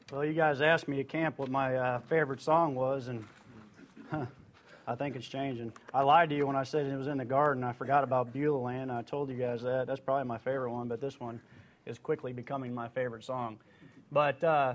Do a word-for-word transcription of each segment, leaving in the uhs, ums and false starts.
Well, you guys asked me at camp what my uh, favorite song was, and huh, I think it's changing. I lied to you when I said it was in the garden. I forgot about Beulah Land. I told you guys that. That's probably my favorite one, but this one is quickly becoming my favorite song. But uh,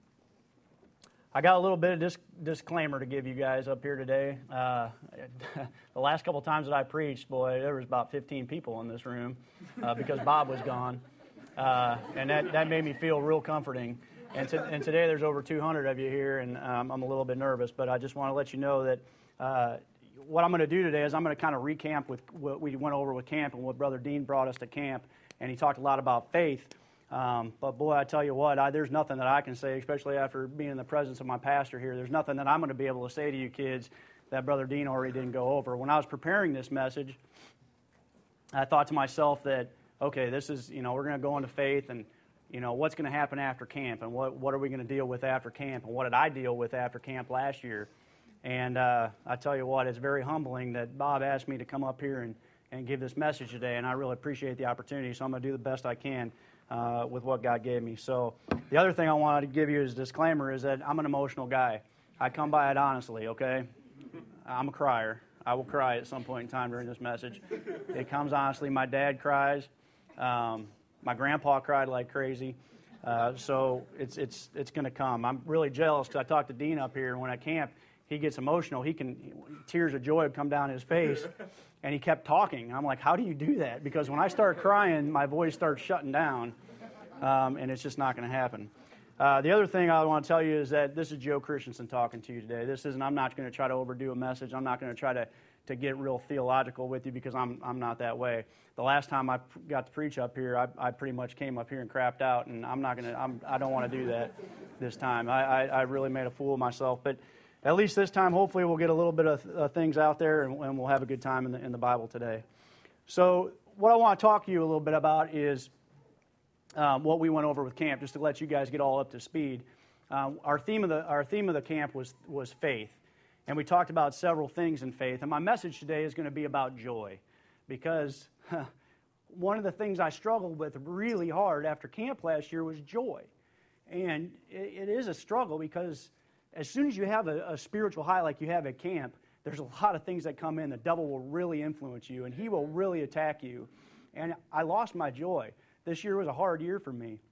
I got a little bit of disc- disclaimer to give you guys up here today. Uh, the last couple times that I preached, boy, there was about fifteen people in this room uh, because Bob was gone, uh, and that, that made me feel real comforting. And, to, and today there's over two hundred of you here, and um, I'm a little bit nervous, but I just want to let you know that uh, what I'm going to do today is I'm going to kind of recamp with what we went over with camp and what Brother Dean brought us to camp, and he talked a lot about faith. Um, but boy, I tell you what, I, there's nothing that I can say, especially after being in the presence of my pastor here. There's nothing that I'm going to be able to say to you kids that Brother Dean already didn't go over. When I was preparing this message, I thought to myself that, okay, this is, you know, we're going to go into faith, and you know, what's going to happen after camp, and what, what are we going to deal with after camp, and what did I deal with after camp last year? And uh, I tell you what, it's very humbling that Bob asked me to come up here and, and give this message today, and I really appreciate the opportunity, so I'm going to do the best I can uh, with what God gave me. So the other thing I wanted to give you as a disclaimer is that I'm an emotional guy. I come by it honestly, okay? I'm a crier. I will cry at some point in time during this message. It comes honestly. My dad cries. Um, My grandpa cried like crazy, uh, so it's it's it's going to come. I'm really jealous because I talked to Dean up here, and when at camp, he gets emotional. He can tears of joy would come down his face, and he kept talking. And I'm like, how do you do that? Because when I start crying, my voice starts shutting down, um, and it's just not going to happen. Uh, the other thing I want to tell you is that this is Joe Christensen talking to you today. This isn't. I'm not going to try to overdo a message. I'm not going to try to. to get real theological with you because I'm I'm not that way. The last time I got to preach up here, I, I pretty much came up here and crapped out, and I'm not gonna I'm I don't want to do that this time. I, I I really made a fool of myself, but at least this time, hopefully, we'll get a little bit of uh, things out there, and, and we'll have a good time in the in the Bible today. So what I want to talk to you a little bit about is um, what we went over with camp, just to let you guys get all up to speed. Uh, our theme of the our theme of the camp was was faith. And we talked about several things in faith. And my message today is going to be about joy. Because huh, one of the things I struggled with really hard after camp last year was joy. And it, it is a struggle because as soon as you have a, a spiritual high like you have at camp, there's a lot of things that come in. The devil will really influence you, and he will really attack you. And I lost my joy. This year was a hard year for me.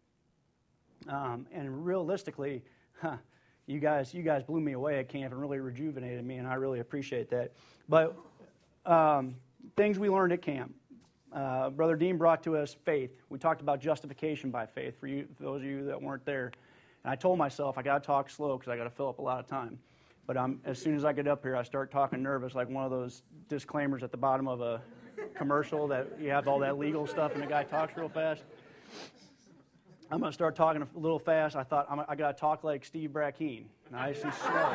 Um, and realistically, huh, You guys, you guys blew me away at camp and really rejuvenated me, and I really appreciate that. But um, things we learned at camp. Uh, Brother Dean brought to us faith. We talked about justification by faith for you, for those of you that weren't there. And I told myself I got to talk slow because I got to fill up a lot of time. But I'm, as soon as I get up here, I start talking nervous, like one of those disclaimers at the bottom of a commercial that you have all that legal stuff, and the guy talks real fast. I'm going to start talking a little fast. I thought I'm, I got to talk like Steve Brackeen, nice and slow,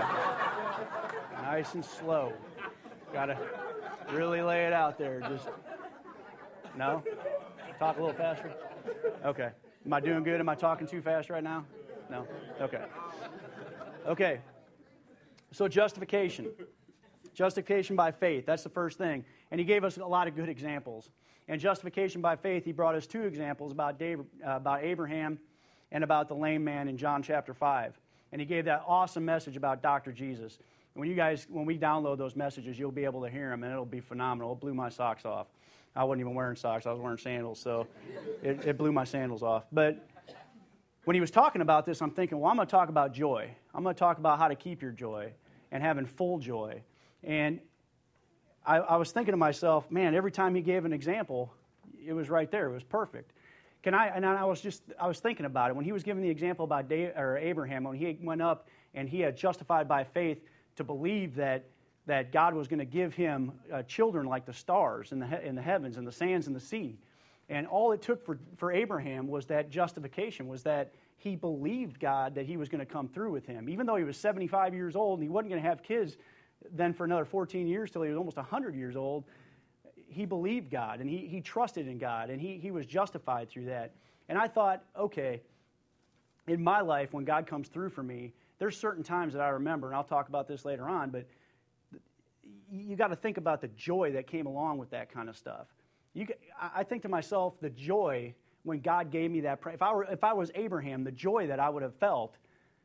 nice and slow. Got to really lay it out there. Just no, talk a little faster. Okay. Am I doing good? Am I talking too fast right now? No. Okay. Okay. So justification, justification by faith. That's the first thing, and he gave us a lot of good examples. And justification by faith, he brought us two examples about David, uh, about Abraham and about the lame man in John chapter five. And he gave that awesome message about Doctor Jesus. And when you guys, when we download those messages, you'll be able to hear them, and it'll be phenomenal. It blew my socks off. I wasn't even wearing socks. I was wearing sandals, so it, it blew my sandals off. But when he was talking about this, I'm thinking, well, I'm going to talk about joy. I'm going to talk about how to keep your joy and having full joy. And I, I was thinking to myself, man, every time he gave an example, it was right there. It was perfect. Can I? And I was just, I was thinking about it when he was giving the example about Dave, or Abraham, when he went up and he had justified by faith to believe that that God was going to give him uh, children like the stars in the he- in the heavens and the sands in the sea, and all it took for for Abraham was that justification, was that he believed God that he was going to come through with him, even though he was seventy-five years old and he wasn't going to have kids then for another fourteen years till he was almost one hundred years old. He believed God, and he, he trusted in God, and he, he was justified through that. And I thought, okay, in my life, when God comes through for me, there's certain times that I remember, and I'll talk about this later on, but you got to think about the joy that came along with that kind of stuff. You, I think to myself, the joy when God gave me that, if I were, if I was Abraham, the joy that I would have felt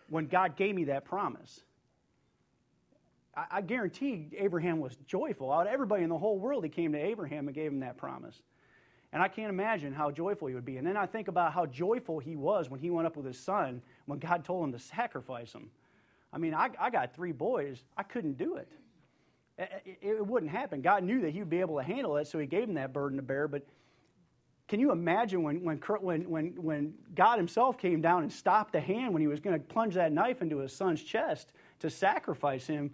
when God gave me that promise. I, I guarantee Abraham was joyful. Out of everybody in the whole world, he came to Abraham and gave him that promise. And I can't imagine how joyful he would be. And then I think about how joyful he was when he went up with his son, when God told him to sacrifice him. I mean, I, I got three boys. I couldn't do it. It, it. It wouldn't happen. God knew that he would be able to handle it, so he gave him that burden to bear. But can you imagine when, when, when, when, when God himself came down and stopped the hand when he was going to plunge that knife into his son's chest to sacrifice him?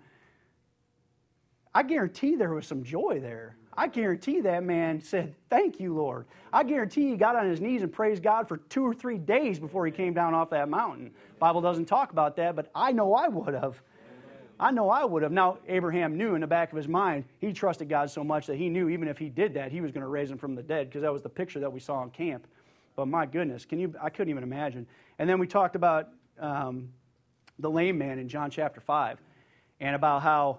I guarantee there was some joy there. I guarantee that man said, thank you, Lord. I guarantee he got on his knees and praised God for two or three days before he came down off that mountain. The Bible doesn't talk about that, but I know I would have. I know I would have. Now, Abraham knew in the back of his mind, he trusted God so much that he knew even if he did that, he was going to raise him from the dead, because that was the picture that we saw in camp. But my goodness, can you? I couldn't even imagine. And then we talked about um, the lame man in John chapter five, and about how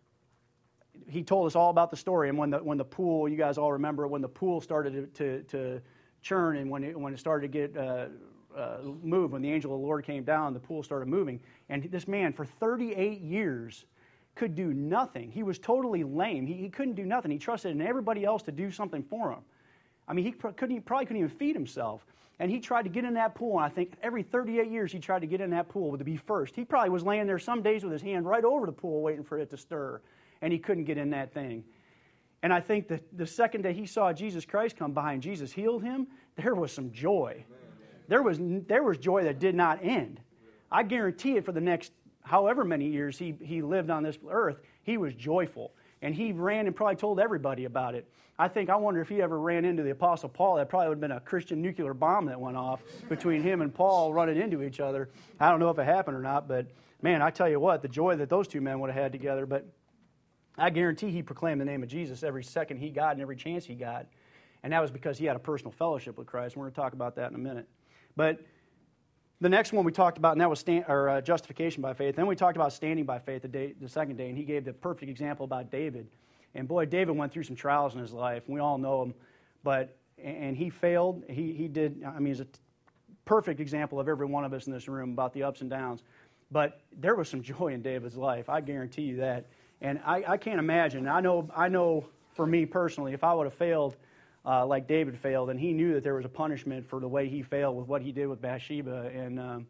he told us all about the story. And when the when the pool, you guys all remember when the pool started to to, to churn, and when it when it started to get uh, uh, moved, when the angel of the Lord came down, the pool started moving. And this man for thirty-eight years could do nothing. He was totally lame. He, he couldn't do nothing. He trusted in everybody else to do something for him. I mean, he couldn't he probably couldn't even feed himself. And he tried to get in that pool, and I think every thirty-eight years he tried to get in that pool to be first. He probably was laying there some days with his hand right over the pool waiting for it to stir. And he couldn't get in that thing. And I think that the second day he saw Jesus Christ come by and Jesus healed him, there was some joy. There was, there was joy that did not end. I guarantee it for the next however many years he, he lived on this earth, he was joyful. And he ran and probably told everybody about it. I think, I wonder if he ever ran into the Apostle Paul, that probably would have been a Christian nuclear bomb that went off between him and Paul running into each other. I don't know if it happened or not, but man, I tell you what, the joy that those two men would have had together. But I guarantee he proclaimed the name of Jesus every second he got and every chance he got. And that was because he had a personal fellowship with Christ. We're going to talk about that in a minute. But the next one we talked about, and that was stand, or, uh, justification by faith. Then we talked about standing by faith the, day, the second day, and he gave the perfect example about David. And boy, David went through some trials in his life. We all know him. But, and he failed. He, he did, I mean, he's a perfect example of every one of us in this room about the ups and downs. But there was some joy in David's life. I guarantee you that. And I, I can't imagine. I know, I know for me personally, if I would have failed uh, like David failed, and he knew that there was a punishment for the way he failed with what he did with Bathsheba and um,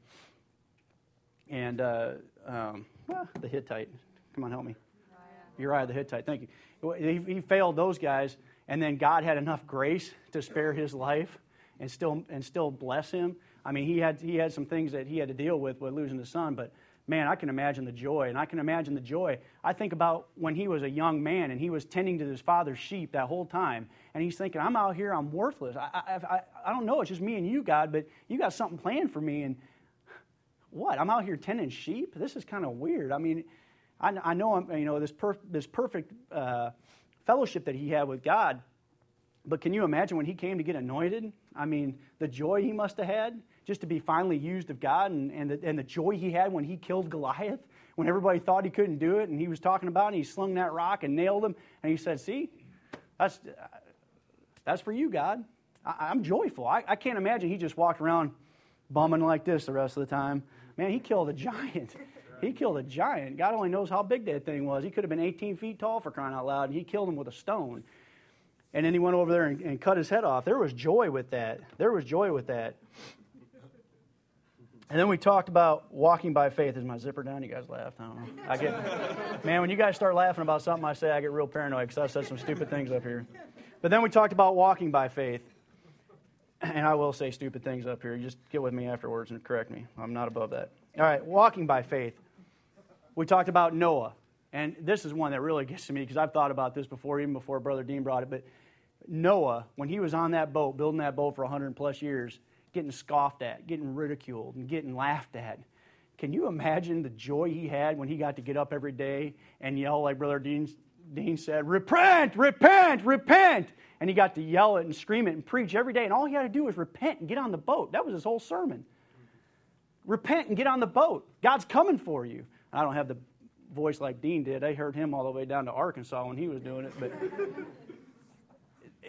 and uh, um, well, the Hittite. Come on, help me. Uriah. Uriah the Hittite. Thank you. He, he failed those guys, and then God had enough grace to spare his life and still and still bless him. I mean, he had he had some things that he had to deal with with losing his son, but man, I can imagine the joy, and I can imagine the joy. I think about when he was a young man, and he was tending to his father's sheep that whole time, and he's thinking, I'm out here, I'm worthless. I, I, I, I don't know, it's just me and you, God, but you got something planned for me, and what? I'm out here tending sheep? This is kind of weird. I mean, I, I know I'm, you know, this, perf- this perfect uh, fellowship that he had with God, but can you imagine when he came to get anointed? I mean, the joy he must have had just to be finally used of God, and, and, the, and the joy he had when he killed Goliath, when everybody thought he couldn't do it, and he was talking about it, and he slung that rock and nailed him, and he said, see, that's, that's for you, God. I, I'm joyful. I, I can't imagine he just walked around bumming like this the rest of the time. Man, he killed a giant. He killed a giant. God only knows how big that thing was. He could have been eighteen feet tall for crying out loud, and he killed him with a stone. And then he went over there and, and cut his head off. There was joy with that. There was joy with that. And then we talked about walking by faith. Is my zipper down? You guys laughed. I don't know. I get, man, when you guys start laughing about something I say, I get real paranoid because I've said some stupid things up here. But then we talked about walking by faith. And I will say stupid things up here. You just get with me afterwards and correct me. I'm not above that. All right, walking by faith. We talked about Noah. And this is one that really gets to me because I've thought about this before, even before Brother Dean brought it. But Noah, when he was on that boat, building that boat for one hundred plus years, getting scoffed at, getting ridiculed, and getting laughed at. Can you imagine the joy he had when he got to get up every day and yell like Brother Dean, Dean said, repent, repent, repent. And he got to yell it and scream it and preach every day. And all he had to do was repent and get on the boat. That was his whole sermon. Repent and get on the boat. God's coming for you. I don't have the voice like Dean did. I heard him all the way down to Arkansas when he was doing it. But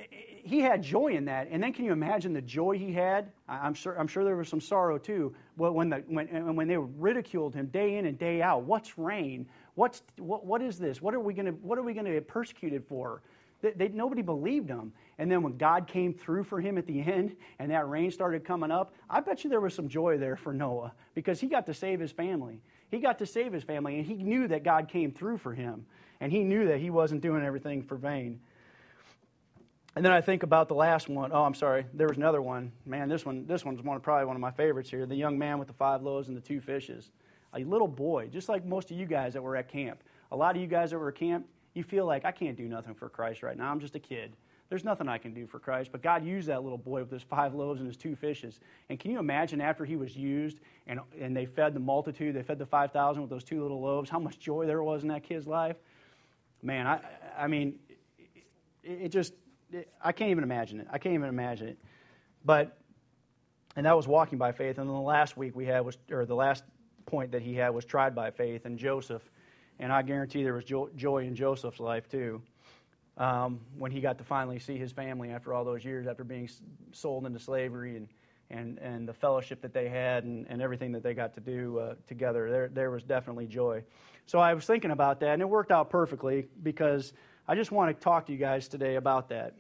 he had joy in that. And then can you imagine the joy he had? I'm sure I'm sure there was some sorrow too. Well, when the when when they ridiculed him day in and day out, what's rain? What's what what is this? What are we going to what are we going to get persecuted for? They, they, nobody believed him. And then when God came through for him at the end and that rain started coming up, I bet you there was some joy there for Noah because he got to save his family. He got to save his family, and he knew that God came through for him. And he knew that he wasn't doing everything for vain. And then I think about the last one. Oh, I'm sorry. There was another one. Man, this one this one's one, probably one of my favorites here. The young man with the five loaves and the two fishes. A little boy, just like most of you guys that were at camp. A lot of you guys that were at camp, you feel like, I can't do nothing for Christ right now. I'm just a kid. There's nothing I can do for Christ. But God used that little boy with his five loaves and his two fishes. And can you imagine after he was used and, and they fed the multitude, they fed the five thousand with those two little loaves, how much joy there was in that kid's life? Man, I, I mean, it, it just, it, I can't even imagine it. I can't even imagine it. But, and that was walking by faith. And then the last week we had was, or the last point that he had was tried by faith. And Joseph, and I guarantee there was jo- joy in Joseph's life too. Um, when he got to finally see his family after all those years, after being sold into slavery, and and, and the fellowship that they had, and, and everything that they got to do uh, together, there there was definitely joy. So I was thinking about that, and it worked out perfectly because I just want to talk to you guys today about that.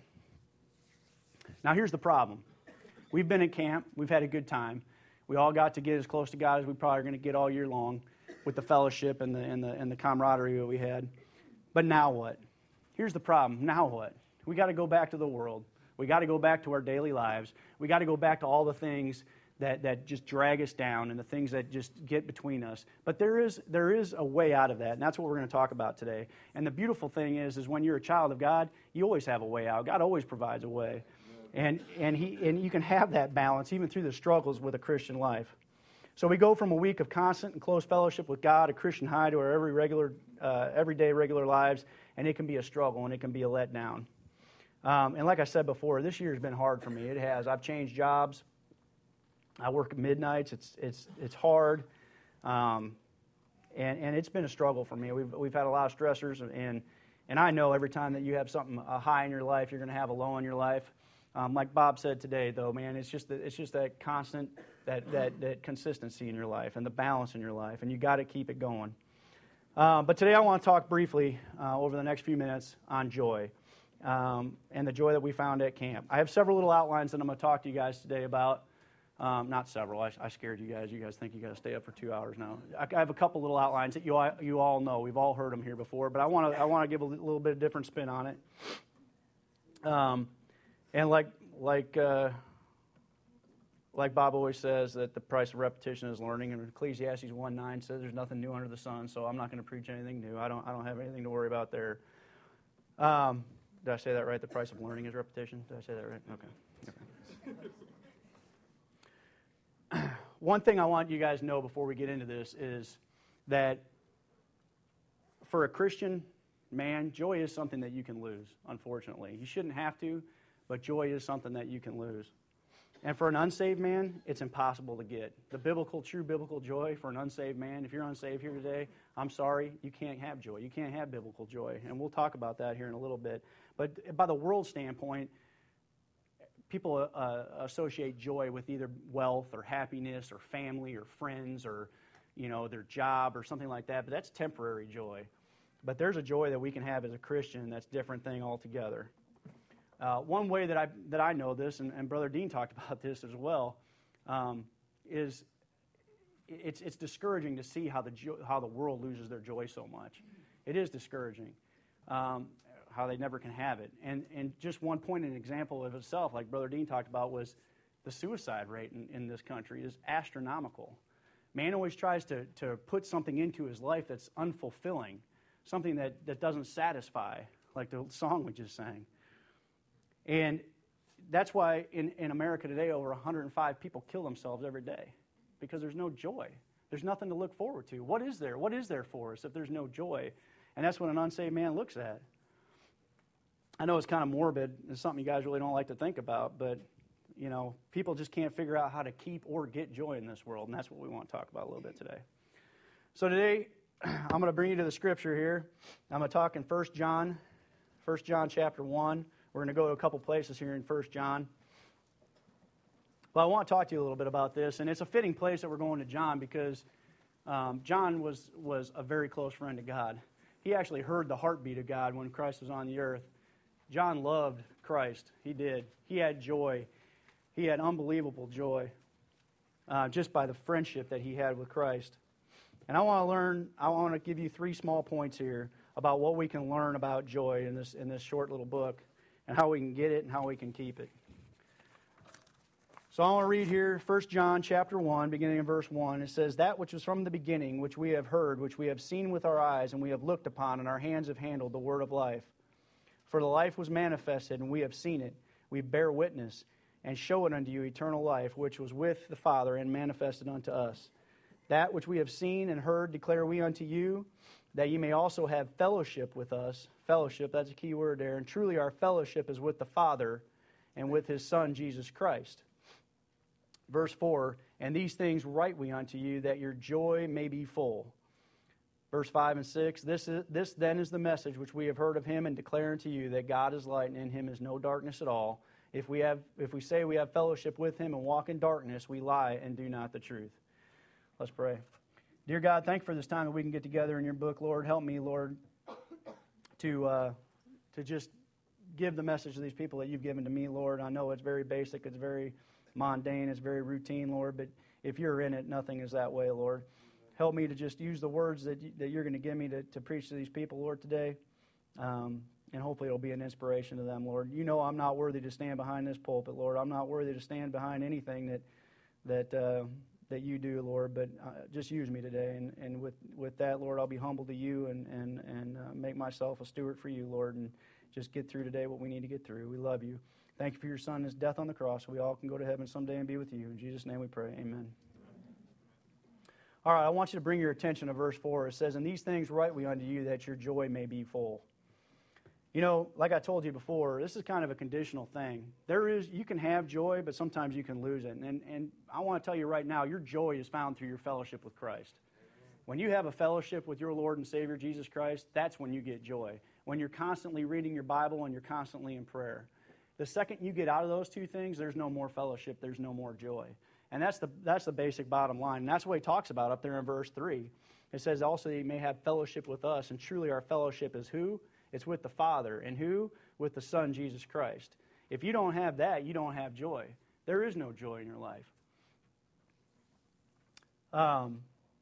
Now here's the problem. We've been at camp. We've had a good time. We all got to get as close to God as we probably are going to get all year long with the fellowship and the, and the, and the camaraderie that we had. But now what? Here's the problem. Now what? We got to go back to the world. We got to go back to our daily lives. We got to go back to all the things that, that just drag us down and the things that just get between us. But there is there is a way out of that, and that's what we're going to talk about today. And the beautiful thing is, is when you're a child of God, you always have a way out. God always provides a way. And and he and you can have that balance even through the struggles with a Christian life. So we go from a week of constant and close fellowship with God, a Christian high, to our every regular, uh, everyday regular lives, and it can be a struggle and it can be a letdown. Um, and like I said before, this year has been hard for me. It has. I've changed jobs. I work at midnights. It's it's it's hard, um, and and it's been a struggle for me. We've we've had a lot of stressors, and and I know every time that you have something a high in your life, you're going to have a low in your life. Um, like Bob said today, though, man, it's just that, it's just that constant, that, that that consistency in your life and the balance in your life, and you got to keep it going. Uh, but today I want to talk briefly uh, over the next few minutes on joy um, and the joy that we found at camp. I have several little outlines that I'm going to talk to you guys today about. Um, not several. I, I scared you guys. You guys think you got to stay up for two hours now. I, I have a couple little outlines that you all, you all know. We've all heard them here before, but I want to I want to give a little bit of different spin on it. Um. And like like uh, like Bob always says, that the price of repetition is learning. And Ecclesiastes one nine says there's nothing new under the sun. So I'm not going to preach anything new. I don't I don't have anything to worry about there. Um, did I say that right? The price of learning is repetition. Did I say that right? Okay. okay. One thing I want you guys to know before we get into this is that for a Christian man, joy is something that you can lose. Unfortunately, you shouldn't have to. But joy is something that you can lose. And for an unsaved man, it's impossible to get. The biblical, true biblical joy for an unsaved man, if you're unsaved here today, I'm sorry, you can't have joy. You can't have biblical joy. And we'll talk about that here in a little bit. But by the world standpoint, people uh, associate joy with either wealth or happiness or family or friends or, you know, their job or something like that. But that's temporary joy. But there's a joy that we can have as a Christian that's a different thing altogether. Uh, one way that I that I know this, and, and Brother Dean talked about this as well, um, is it's it's discouraging to see how the jo- how the world loses their joy so much. It is discouraging um, how they never can have it. And and just one point, an example of itself, like Brother Dean talked about, was the suicide rate in, in this country is astronomical. Man always tries to to put something into his life that's unfulfilling, something that, that doesn't satisfy, like the song we just sang. And that's why in, in America today, over one hundred five people kill themselves every day because there's no joy. There's nothing to look forward to. What is there? What is there for us if there's no joy? And that's what an unsaved man looks at. I know it's kind of morbid. It's something you guys really don't like to think about, but, you know, people just can't figure out how to keep or get joy in this world, and that's what we want to talk about a little bit today. So today, I'm going to bring you to the scripture here. I'm going to talk in First John, First John chapter one. We're going to go to a couple places here in First John. But I want to talk to you a little bit about this, and it's a fitting place that we're going to John because um, John was, was a very close friend of God. He actually heard the heartbeat of God when Christ was on the earth. John loved Christ. He did. He had joy. He had unbelievable joy uh, just by the friendship that he had with Christ. And I want to learn, I want to give you three small points here about what we can learn about joy in this in this short little book and how we can get it and how we can keep it. So I want to read here First John chapter one, beginning in verse one. It says, "That which was from the beginning, which we have heard, which we have seen with our eyes, and we have looked upon, and our hands have handled the word of life. For the life was manifested, and we have seen it. We bear witness, and show it unto you eternal life, which was with the Father, and manifested unto us. That which we have seen and heard declare we unto you, that ye may also have fellowship with us." Fellowship, that's a key word there. "And truly our fellowship is with the Father, and with His Son, Jesus Christ." Verse four, "And these things write we unto you, that your joy may be full." Verse five and six, this, is, this then is the message which we have heard of Him, and declare unto you, that God is light, and in Him is no darkness at all. If we have, if we say we have fellowship with Him and walk in darkness, we lie and do not the truth. Let's pray. Dear God, thank you for this time that we can get together in your book, Lord. Help me, Lord, to uh, to just give the message to these people that you've given to me, Lord. I know it's very basic, it's very mundane, it's very routine, Lord, but if you're in it, nothing is that way, Lord. Help me to just use the words that, you, that you're going to give me to, to preach to these people, Lord, today. Um, and hopefully it'll be an inspiration to them, Lord. You know I'm not worthy to stand behind this pulpit, Lord. I'm not worthy to stand behind anything that that uh, that you do, Lord, but uh, just use me today. And, and with, with that, Lord, I'll be humble to you and, and, and uh, make myself a steward for you, Lord, and just get through today what we need to get through. We love you. Thank you for your Son, his death on the cross, so we all can go to heaven someday and be with you. In Jesus' name we pray. Amen. All right, I want you to bring your attention to verse four. It says, "And these things write we unto you, that your joy may be full." You know, like I told you before, this is kind of a conditional thing. There is, you can have joy, but sometimes you can lose it. And, and I want to tell you right now, your joy is found through your fellowship with Christ. When you have a fellowship with your Lord and Savior, Jesus Christ, that's when you get joy. When you're constantly reading your Bible and you're constantly in prayer. The second you get out of those two things, there's no more fellowship, there's no more joy. And that's the that's the basic bottom line. And that's what he talks about up there in verse three. It says also that you may have fellowship with us, and truly our fellowship is who? It's with the Father. And who? With the Son, Jesus Christ. If you don't have that, you don't have joy. There is no joy in your life. Um,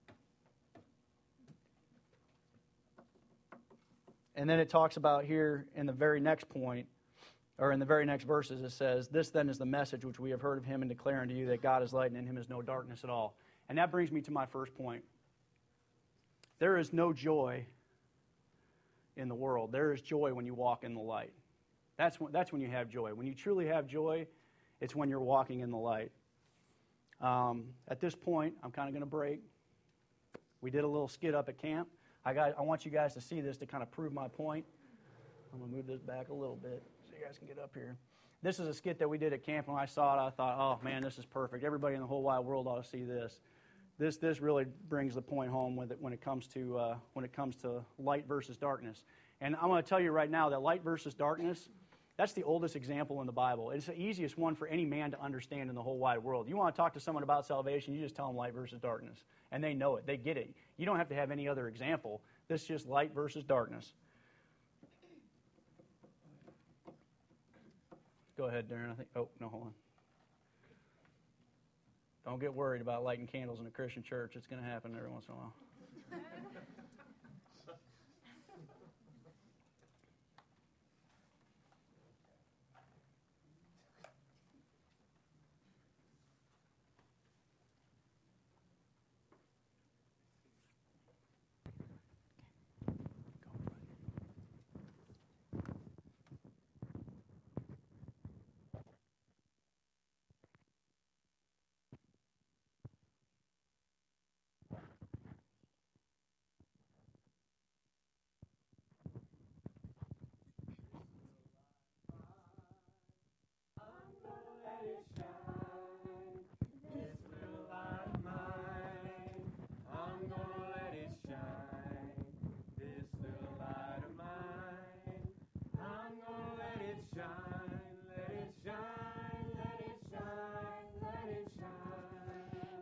and then it talks about here in the very next point, or in the very next verses, it says, "This then is the message which we have heard of Him and declare unto you, that God is light and in Him is no darkness at all." And that brings me to my first point. There is no joy in the world. There is joy when you walk in the light. That's when, that's when you have joy. When you truly have joy, it's when you're walking in the light. Um, at this point, I'm kind of going to break. We did a little skit up at camp. I got. I want you guys to see this to kind of prove my point. I'm going to move this back a little bit so you guys can get up here. This is a skit that we did at camp. When I saw it, I thought, oh, man, this is perfect. Everybody in the whole wide world ought to see this. This this really brings the point home with it when it comes to uh, when it comes to light versus darkness. And I'm going to tell you right now that light versus darkness, that's the oldest example in the Bible. It's the easiest one for any man to understand in the whole wide world. You want to talk to someone about salvation, you just tell them light versus darkness. And they know it. They get it. You don't have to have any other example. This is just light versus darkness. Go ahead, Darren. I think. Oh, no, hold on. Don't get worried about lighting candles in a Christian church. It's going to happen every once in a while.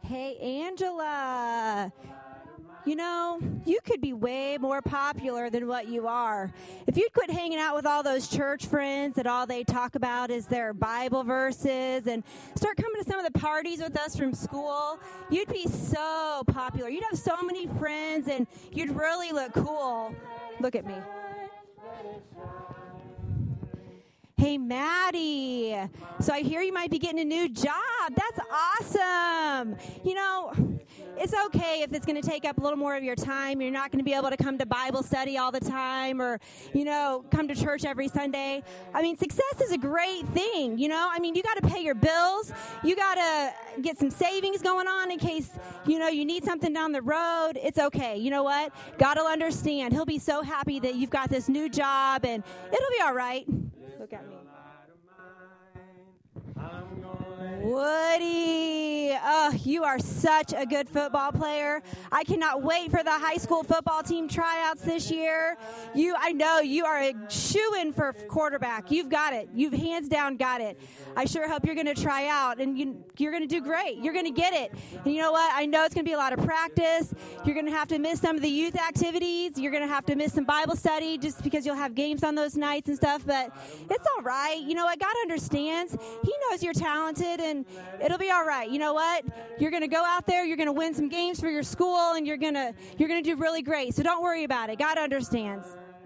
Hey, Angela. You know, you could be way more popular than what you are. If you'd quit hanging out with all those church friends that all they talk about is their Bible verses and start coming to some of the parties with us from school, you'd be so popular. You'd have so many friends and you'd really look cool. Look at me. Hey, Maddie. So I hear you might be getting a new job. That's awesome. You know, it's okay if it's going to take up a little more of your time. You're not going to be able to come to Bible study all the time or, you know, come to church every Sunday. I mean, success is a great thing, you know. I mean, you got to pay your bills. You got to get some savings going on in case, you know, you need something down the road. It's okay. You know what? God will understand. He'll be so happy that you've got this new job, and it'll be all right. Look at me. Woody, oh, you are such a good football player. I cannot wait for the high school football team tryouts this year. You, I know you are a shoo-in for quarterback. You've got it. You've hands down got it. I sure hope you're going to try out, and you, you're going to do great. You're going to get it. And you know what? I know it's going to be a lot of practice. You're going to have to miss some of the youth activities. You're going to have to miss some Bible study just because you'll have games on those nights and stuff, but it's all right. You know what? God understands. He knows you're talented, and it'll be all right. You know what? You're going to go out there. You're going to win some games for your school, and you're going to you're going to do really great. So don't worry about it. God understands.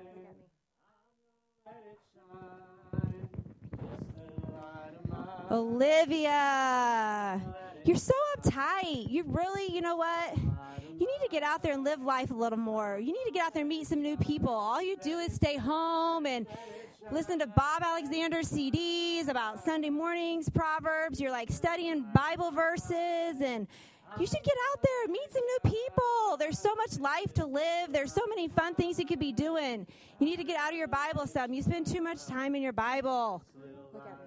Olivia, you're so uptight. You really, you know what? You need to get out there and live life a little more. You need to get out there and meet some new people. All you do is stay home and listen to Bob Alexander C Ds about Sunday mornings, Proverbs. You're like studying Bible verses, and you should get out there and meet some new people. There's so much life to live. There's so many fun things you could be doing. You need to get out of your Bible some. You spend too much time in your Bible. Look at me.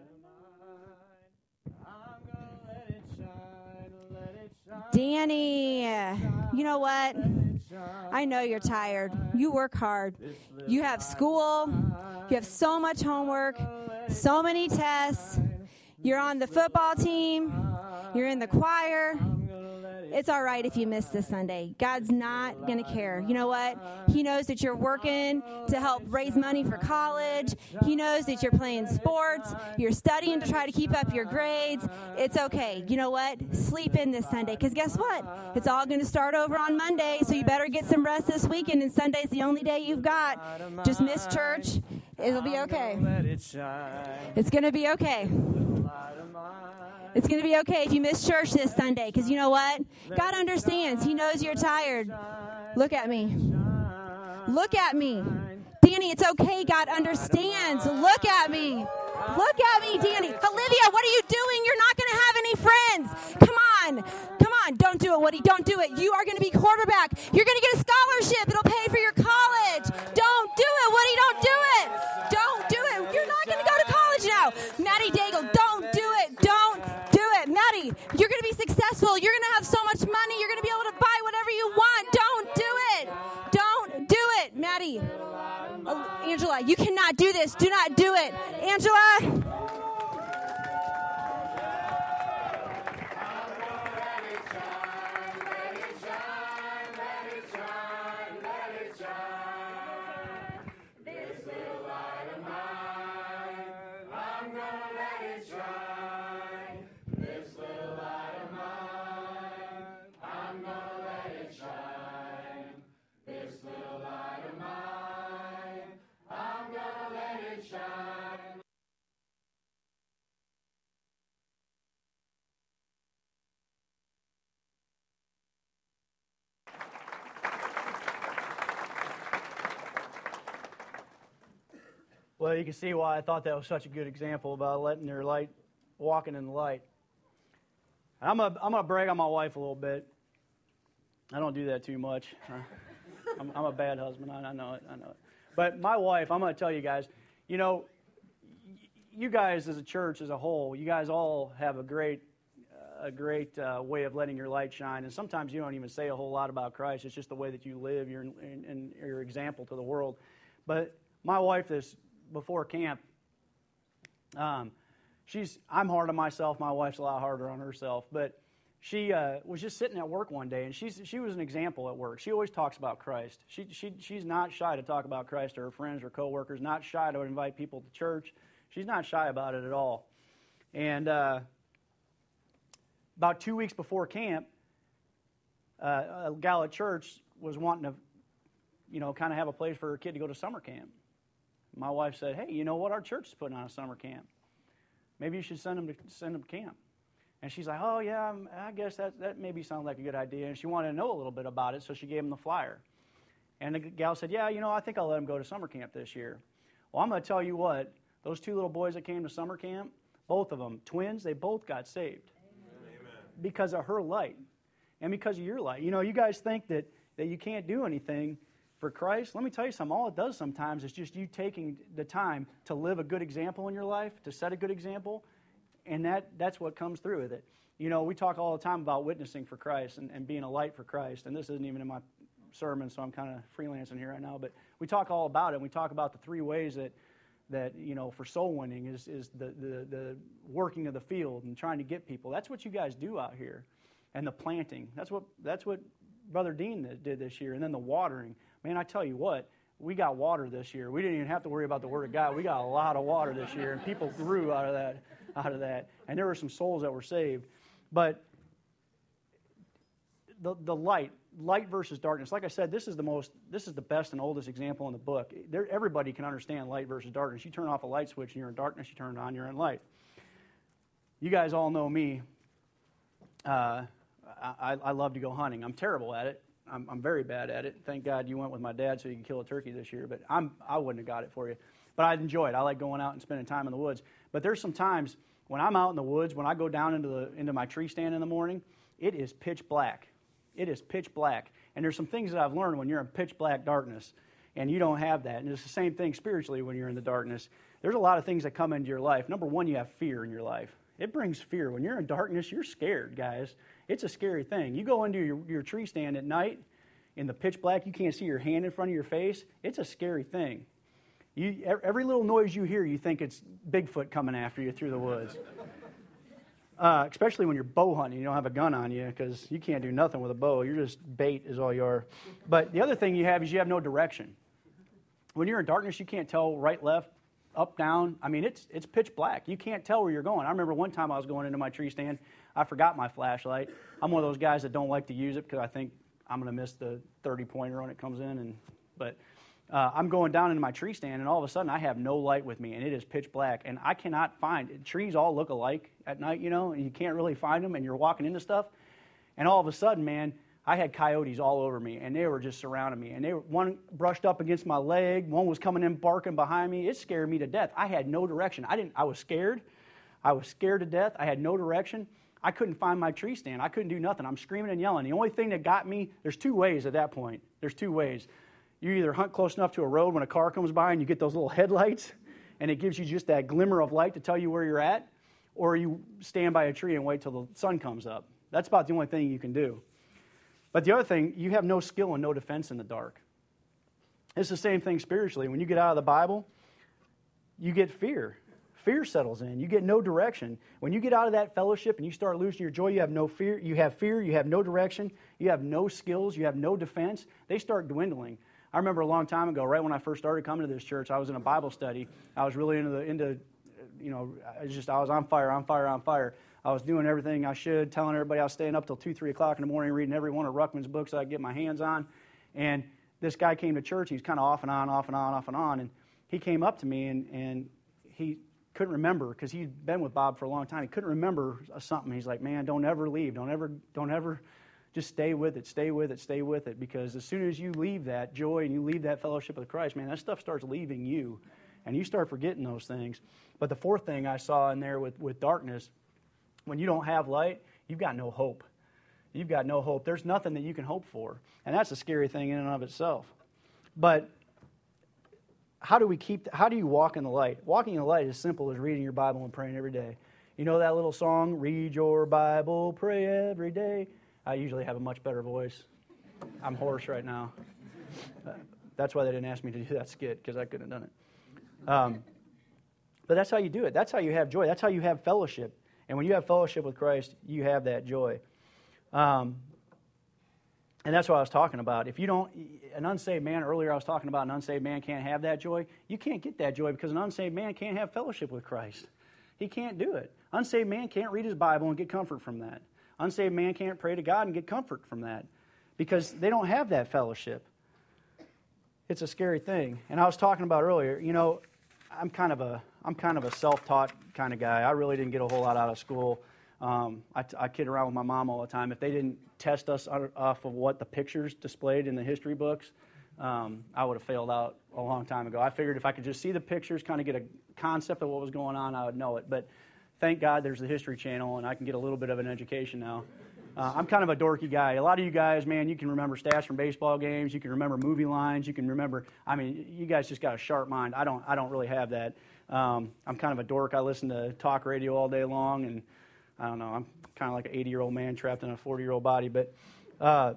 Danny, you know what? I know you're tired. You work hard. You have school. You have so much homework, so many tests. You're on the football team. You're in the choir. It's all right if you miss this Sunday. God's not going to care. You know what? He knows that you're working to help raise money for college. He knows that you're playing sports. You're studying to try to keep up your grades. It's okay. You know what? Sleep in this Sunday, because guess what? It's all going to start over on Monday, so you better get some rest this weekend, and Sunday's the only day you've got. Just miss church. It'll be okay. It's going to be okay. It's going to be okay if you miss church this Sunday, because you know what? God understands. He knows you're tired. Look at me. Look at me. Danny, it's okay. God understands. Look at me. Look at me, Danny. Olivia, what are you doing? You're not going to have any friends. Come on. Come on. Don't do it, Woody. Don't do it. You are going to be quarterback. You're going to get a scholarship. It'll pay for your college. Don't do it, Woody. Don't do it. Don't do it. You're not going to go to college now. Maddie Daigle, don't do it. Don't do it. Maddie, you're going to be successful. You're going to have so much money. You're going to be able to buy whatever you want. Don't do it. Don't do it. Maddie. Oh, Angela, you cannot do this. Do not do it. Angela. Well, you can see why I thought that was such a good example about letting your light, walking in the light. And I'm going I'm to brag on my wife a little bit. I don't do that too much. I'm, I'm a bad husband. I, I know it. I know it. But my wife, I'm going to tell you guys, you know, you guys as a church as a whole, you guys all have a great, uh, a great uh, way of letting your light shine. And sometimes you don't even say a whole lot about Christ. It's just the way that you live, your, and, and your example to the world. But my wife is... before camp, um, she's I'm hard on myself. My wife's a lot harder on herself. But she uh, was just sitting at work one day, and she's she was an example at work. She always talks about Christ. She she she's not shy to talk about Christ to her friends or coworkers. Not shy to invite people to church. She's not shy about it at all. And uh, about two weeks before camp, uh, a gal at church was wanting to, you know, kind of have a place for her kid to go to summer camp. My wife said, "Hey, you know what? Our church is putting on a summer camp. Maybe you should send them to send them to camp." And she's like, "Oh yeah, I guess that that maybe sounds like a good idea." And she wanted to know a little bit about it, so she gave him the flyer. And the gal said, "Yeah, you know, I think I'll let him go to summer camp this year." Well, I'm going to tell you what, those two little boys that came to summer camp, both of them, twins, they both got saved. Amen. Because of her light and because of your light. You know, you guys think that, that you can't do anything for Christ. Let me tell you something. All it does sometimes is just you taking the time to live a good example in your life, to set a good example. And that, that's what comes through with it. You know, we talk all the time about witnessing for Christ and, and being a light for Christ. And this isn't even in my sermon, so I'm kind of freelancing here right now. But we talk all about it. And we talk about the three ways that, that you know, for soul winning is, is the, the, the working of the field and trying to get people. That's what you guys do out here. And the planting. That's what, that's what Brother Dean did this year. And then the watering. Man, I tell you what, we got water this year. We didn't even have to worry about the Word of God. We got a lot of water this year. And people grew out of that. out of that. And there were some souls that were saved. But the the light, light versus darkness, like I said, this is the most, this is the best and oldest example in the book. There, everybody can understand light versus darkness. You turn off a light switch and you're in darkness, you turn it on, you're in light. You guys all know me. Uh, I, I love to go hunting. I'm terrible at it. I'm, I'm very bad at it. Thank God you went with my dad so you could kill a turkey this year, but I'm, I wouldn't have got it for you. But I enjoy it. I like going out and spending time in the woods. But there's some times when I'm out in the woods, when I go down into the into my tree stand in the morning, it is pitch black. It is pitch black. And there's some things that I've learned when you're in pitch black darkness, and you don't have that. And it's the same thing spiritually when you're in the darkness. There's a lot of things that come into your life. Number one, you have fear in your life. It brings fear. When you're in darkness, you're scared, guys. It's a scary thing. You go into your, your tree stand at night in the pitch black, you can't see your hand in front of your face. It's a scary thing. You, every little noise you hear, you think it's Bigfoot coming after you through the woods. Uh, especially when you're bow hunting, you don't have a gun on you because you can't do nothing with a bow. You're just bait is all you are. But the other thing you have is you have no direction. When you're in darkness, you can't tell right, left, up, down. I mean, it's it's pitch black. You can't tell where you're going. I remember one time I was going into my tree stand. I forgot my flashlight. I'm one of those guys that don't like to use it because I think I'm going to miss the thirty-pointer when it comes in. And but uh, I'm going down into my tree stand, and all of a sudden I have no light with me, and it is pitch black. And I cannot find it. Trees all look alike at night, you know, and you can't really find them, and you're walking into stuff. And all of a sudden, man, I had coyotes all over me, and they were just surrounding me. And they were, one brushed up against my leg. One was coming in barking behind me. It scared me to death. I had no direction. I didn't. I was scared. I was scared to death. I had no direction. I couldn't find my tree stand. I couldn't do nothing. I'm screaming and yelling. The only thing that got me, there's two ways at that point. There's two ways. You either hunt close enough to a road when a car comes by and you get those little headlights, and it gives you just that glimmer of light to tell you where you're at, or you stand by a tree and wait till the sun comes up. That's about the only thing you can do. But the other thing, you have no skill and no defense in the dark. It's the same thing spiritually. When you get out of the Bible, you get fear. Fear settles in. You get no direction. When you get out of that fellowship and you start losing your joy, you have no fear. You have fear. You have no direction. You have no skills. You have no defense. They start dwindling. I remember a long time ago, right when I first started coming to this church, I was in a Bible study. I was really into the into, you know, I was just I was on fire, on fire, on fire. I was doing everything I should, telling everybody I was staying up till two, three o'clock in the morning, reading every one of Ruckman's books that I could get my hands on. And this guy came to church. He was kind of off and on, off and on, off and on. And he came up to me and and he couldn't remember because he'd been with Bob for a long time. He couldn't remember something. He's like, man, don't ever leave. Don't ever, don't ever, just stay with it, stay with it, stay with it. Because as soon as you leave that joy and you leave that fellowship with Christ, man, that stuff starts leaving you. And you start forgetting those things. But the fourth thing I saw in there with, with darkness, when you don't have light, you've got no hope. You've got no hope. There's nothing that you can hope for. And that's a scary thing in and of itself. But how do we keep, how do you walk in the light? Walking in the light is as simple as reading your Bible and praying every day. You know that little song, read your Bible, pray every day? I usually have a much better voice. I'm hoarse right now. Uh, that's why they didn't ask me to do that skit, because I couldn't have done it. Um, but that's how you do it. That's how you have joy. That's how you have fellowship. And when you have fellowship with Christ, you have that joy. Um, and that's what I was talking about. If you don't, an unsaved man, earlier I was talking about an unsaved man can't have that joy. You can't get that joy because an unsaved man can't have fellowship with Christ. He can't do it. Unsaved man can't read his Bible and get comfort from that. Unsaved man can't pray to God and get comfort from that because they don't have that fellowship. It's a scary thing. And I was talking about earlier, you know, I'm kind of a I'm kind of a self-taught kind of guy. I really didn't get a whole lot out of school. Um, I, I kid around with my mom all the time. If they didn't test us off of what the pictures displayed in the history books, um, I would have failed out a long time ago. I figured if I could just see the pictures, kind of get a concept of what was going on, I would know it. But thank God there's the History Channel, and I can get a little bit of an education now. Uh, I'm kind of a dorky guy. A lot of you guys, man, you can remember stats from baseball games. You can remember movie lines. You can remember, I mean, you guys just got a sharp mind. I don't I don't really have that. Um, I'm kind of a dork. I listen to talk radio all day long, and I don't know. I'm kind of like an eighty-year-old man trapped in a forty-year-old body. But uh,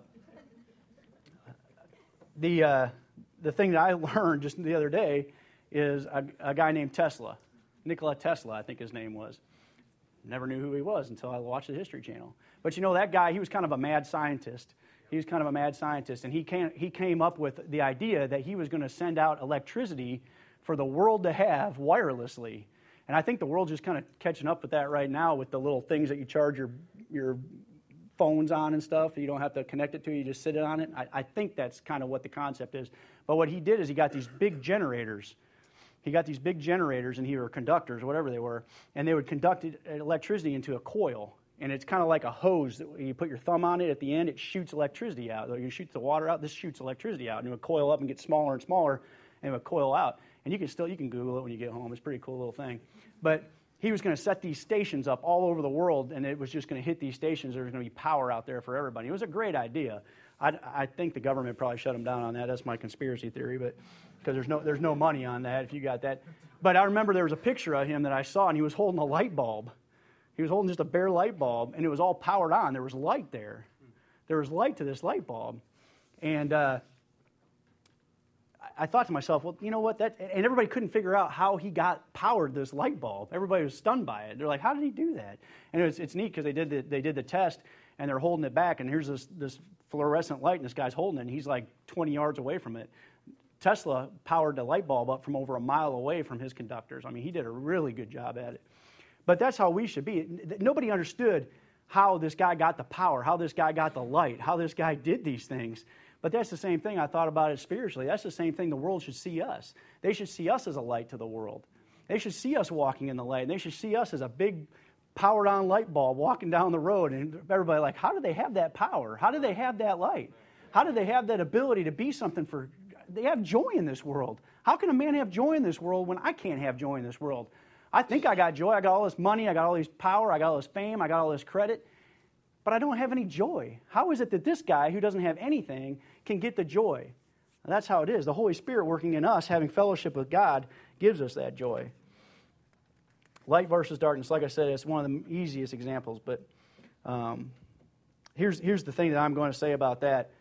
the uh, the thing that I learned just the other day is a, a guy named Tesla. Nikola Tesla, I think his name was. Never knew who he was until I watched the History Channel. But you know, that guy, he was kind of a mad scientist. He was kind of a mad scientist, and he came, he came up with the idea that he was going to send out electricity for the world to have wirelessly. And I think the world's just kind of catching up with that right now with the little things that you charge your your phones on and stuff. You don't have to connect it to, you just sit on it. I, I think that's kind of what the concept is. But what he did is he got these big generators. He got these big generators, and he were conductors, whatever they were, and they would conduct electricity into a coil. And it's kind of like a hose that you put your thumb on it. At the end, it shoots electricity out. You shoot the water out, this shoots electricity out. And it would coil up and get smaller and smaller, and it would coil out. And you can still, you can Google it when you get home. It's a pretty cool little thing. But he was going to set these stations up all over the world, and it was just going to hit these stations. There was going to be power out there for everybody. It was a great idea. I, I think the government probably shut him down on that. That's my conspiracy theory, but because there's no there's no money on that if you got that. But I remember there was a picture of him that I saw, and he was holding a light bulb. He was holding just a bare light bulb, and it was all powered on. There was light there. There was light to this light bulb. And uh, I thought to myself, well, you know what? That and everybody couldn't figure out how he got powered this light bulb. Everybody was stunned by it. They're like, how did he do that? And it was, it's neat because they did the, they did the test, and they're holding it back, and here's this, this fluorescent light, and this guy's holding it, and he's like twenty yards away from it. Tesla powered the light bulb up from over a mile away from his conductors. I mean, he did a really good job at it. But that's how we should be. Nobody understood how this guy got the power, how this guy got the light, how this guy did these things. But that's the same thing. I thought about it spiritually. That's the same thing the world should see us. They should see us as a light to the world. They should see us walking in the light. And they should see us as a big powered-on light bulb walking down the road. And everybody like, how do they have that power? How do they have that light? How do they have that ability to be something for... They have joy in this world. How can a man have joy in this world when I can't have joy in this world? I think I got joy. I got all this money. I got all this power. I got all this fame. I got all this credit. But I don't have any joy. How is it that this guy who doesn't have anything can get the joy? Now, that's how it is. The Holy Spirit working in us, having fellowship with God, gives us that joy. Light versus darkness. Like I said, it's one of the easiest examples. But um, here's, here's the thing that I'm going to say about that.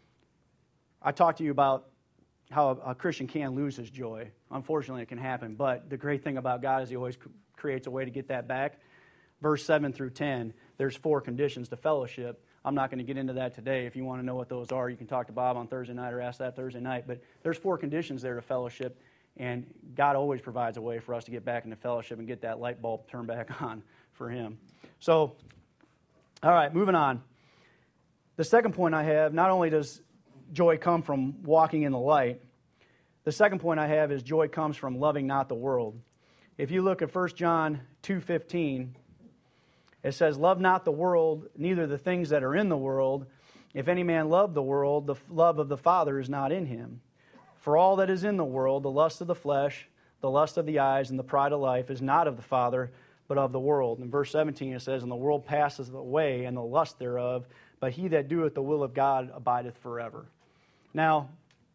I talked to you about how a Christian can lose his joy. Unfortunately, it can happen. But the great thing about God is He always creates a way to get that back. Verse seven through ten, there's four conditions to fellowship. I'm not going to get into that today. If you want to know what those are, you can talk to Bob on Thursday night or ask that Thursday night. But there's four conditions there to fellowship, and God always provides a way for us to get back into fellowship and get that light bulb turned back on for Him. So, all right, moving on. The second point I have, not only does joy come from walking in the light, the second point I have is joy comes from loving not the world. If you look at First John two fifteen, it says, love not the world, neither the things that are in the world. If any man love the world, the love of the Father is not in him. For all that is in the world, the lust of the flesh, the lust of the eyes, and the pride of life is not of the Father, but of the world. In verse seventeen it says, and the world passeth away, and the lust thereof, but he that doeth the will of God abideth forever. Now,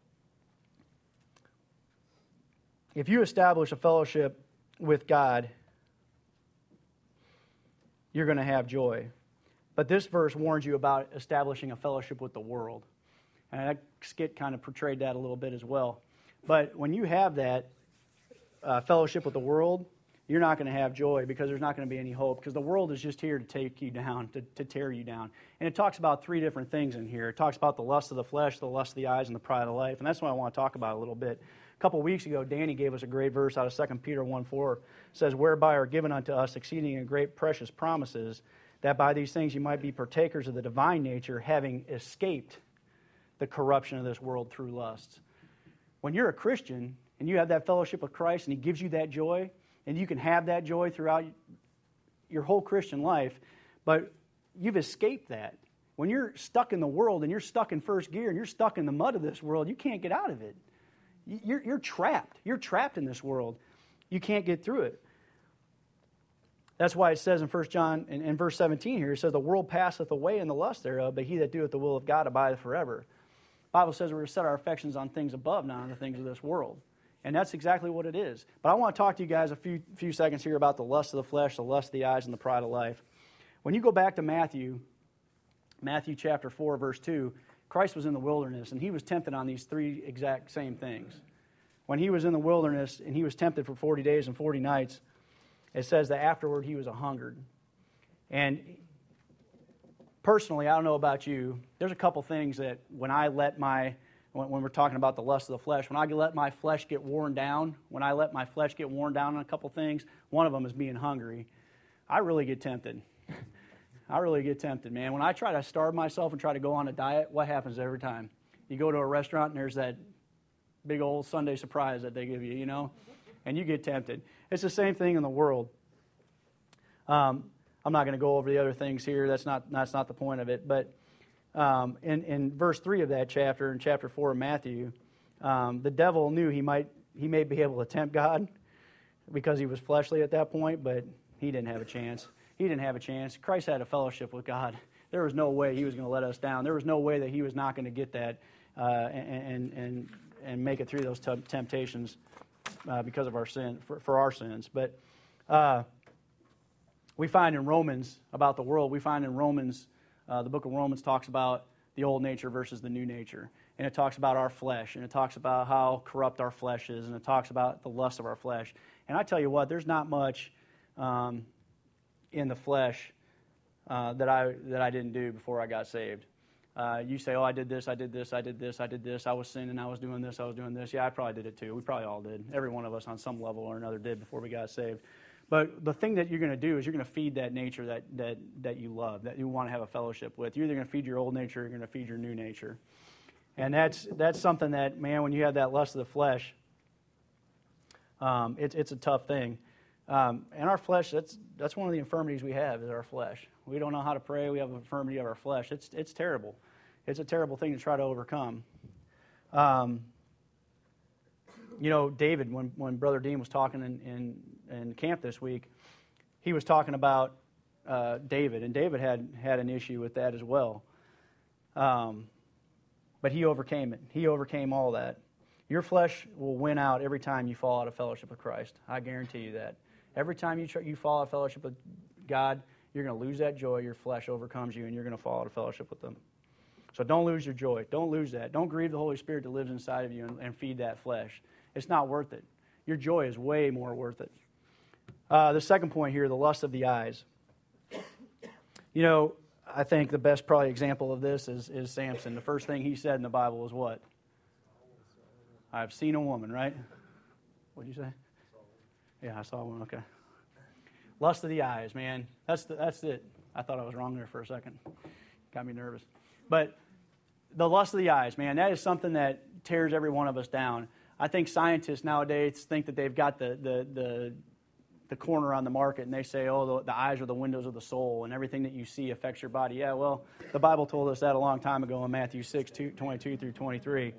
if you establish a fellowship with God, you're going to have joy. But this verse warns you about establishing a fellowship with the world. And that skit kind of portrayed that a little bit as well. But when you have that uh, fellowship with the world, you're not going to have joy because there's not going to be any hope, because the world is just here to take you down, to, to tear you down. And it talks about three different things in here. It talks about the lust of the flesh, the lust of the eyes, and the pride of life. And that's what I want to talk about a little bit. A couple of weeks ago, Danny gave us a great verse out of Second Peter one four. It says, whereby are given unto us exceeding and great precious promises, that by these things you might be partakers of the divine nature, having escaped the corruption of this world through lusts. When you're a Christian and you have that fellowship with Christ and He gives you that joy, and you can have that joy throughout your whole Christian life, but you've escaped that. When you're stuck in the world and you're stuck in first gear and you're stuck in the mud of this world, you can't get out of it. You're, you're trapped. You're trapped in this world. You can't get through it. That's why it says in First John, in, in verse seventeen here, it says, the world passeth away in the lust thereof, but he that doeth the will of God abideth forever. The Bible says we're to set our affections on things above, not on the things of this world. And that's exactly what it is. But I want to talk to you guys a few few seconds here about the lust of the flesh, the lust of the eyes, and the pride of life. When you go back to Matthew, Matthew chapter four, verse two, Christ was in the wilderness, and He was tempted on these three exact same things. When He was in the wilderness, and He was tempted for forty days and forty nights, it says that afterward He was a hungered. And personally, I don't know about you, there's a couple things that when I let my... When we're talking about the lust of the flesh, when I let my flesh get worn down, when I let my flesh get worn down on a couple things, one of them is being hungry. I really get tempted. I really get tempted, man. When I try to starve myself and try to go on a diet, what happens every time? You go to a restaurant and there's that big old Sunday surprise that they give you, you know, and you get tempted. It's the same thing in the world. Um, I'm not going to go over the other things here. That's not that's not the point of it, but Um, in, in verse three of that chapter, in chapter four of Matthew, um, the devil knew he might he may be able to tempt God because he was fleshly at that point, but he didn't have a chance. He didn't have a chance. Christ had a fellowship with God. There was no way He was going to let us down. There was no way that He was not going to get that uh, and, and and make it through those t- temptations uh, because of our sin, for, for our sins. But uh, we find in Romans about the world, we find in Romans, Uh, the book of Romans talks about the old nature versus the new nature. And it talks about our flesh. And it talks about how corrupt our flesh is. And it talks about the lust of our flesh. And I tell you what, there's not much um, in the flesh uh, that I that I didn't do before I got saved. Uh, you say, oh, I did this, I did this, I did this, I did this. I was sinning, I was doing this, I was doing this. Yeah, I probably did it too. We probably all did. Every one of us on some level or another did before we got saved. But the thing that you're going to do is you're going to feed that nature that, that, that you love, that you want to have a fellowship with. You're either going to feed your old nature or you're going to feed your new nature. And that's that's something that, man, when you have that lust of the flesh, um, it's it's a tough thing. Um, and our flesh, that's that's one of the infirmities we have is our flesh. We don't know how to pray. We have an infirmity of our flesh. It's it's terrible. It's a terrible thing to try to overcome. Um, you know, David, when, when Brother Dean was talking in, in in camp this week, he was talking about uh, David, and David had, had an issue with that as well. Um, but he overcame it. He overcame all that. Your flesh will win out every time you fall out of fellowship with Christ. I guarantee you that. Every time you try, you fall out of fellowship with God, you're going to lose that joy. Your flesh overcomes you, and you're going to fall out of fellowship with them. So don't lose your joy. Don't lose that. Don't grieve the Holy Spirit that lives inside of you and, and feed that flesh. It's not worth it. Your joy is way more worth it. Uh, the second point here, the lust of the eyes. You know, I think the best probably example of this is, is Samson. The first thing he said in the Bible was what? I've seen a woman, right? What did you say? Yeah, I saw one. Okay. Lust of the eyes, man. That's the, that's it. I thought I was wrong there for a second. Got me nervous. But the lust of the eyes, man, that is something that tears every one of us down. I think scientists nowadays think that they've got the the the, the corner on the market, and they say, oh, the, the eyes are the windows of the soul, and everything that you see affects your body. Yeah, well, the Bible told us that a long time ago in Matthew six, twenty-two through twenty-three.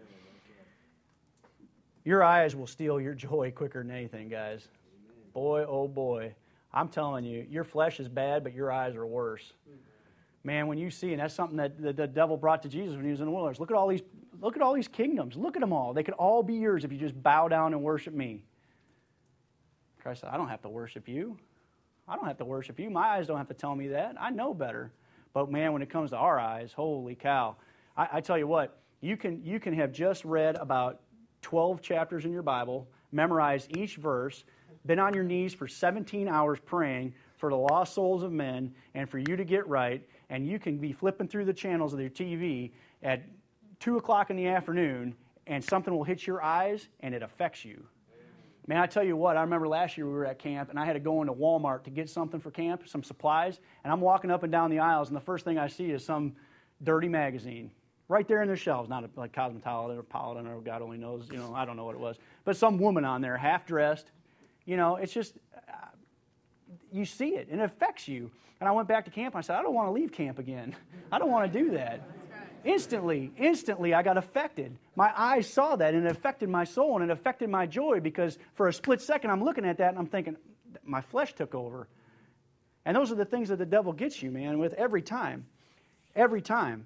Your eyes will steal your joy quicker than anything, guys. Boy, oh boy. I'm telling you, your flesh is bad, but your eyes are worse. Man, when you see, and that's something that the, the devil brought to Jesus when he was in the wilderness. Look at all these, look at all these kingdoms. Look at them all. They could all be yours if you just bow down and worship me. Christ said, I don't have to worship you. I don't have to worship you. My eyes don't have to tell me that. I know better. But man, when it comes to our eyes, holy cow. I, I tell you what, you can you can have just read about twelve chapters in your Bible, memorize each verse, been on your knees for seventeen hours praying for the lost souls of men and for you to get right, and you can be flipping through the channels of your T V at two o'clock in the afternoon, and something will hit your eyes, and it affects you. Man, I tell you what, I remember last year we were at camp, and I had to go into Walmart to get something for camp, some supplies, and I'm walking up and down the aisles, and the first thing I see is some dirty magazine right there in the shelves, not a, like Cosmopolitan or Paladin or God only knows, you know, I don't know what it was, but some woman on there, half-dressed, you know, it's just, uh, you see it, and it affects you. And I went back to camp, and I said, I don't want to leave camp again. I don't want to do that. Instantly, instantly, I got affected. My eyes saw that, and it affected my soul, and it affected my joy, because for a split second, I'm looking at that, and I'm thinking, my flesh took over. And those are the things that the devil gets you, man, with every time. Every time.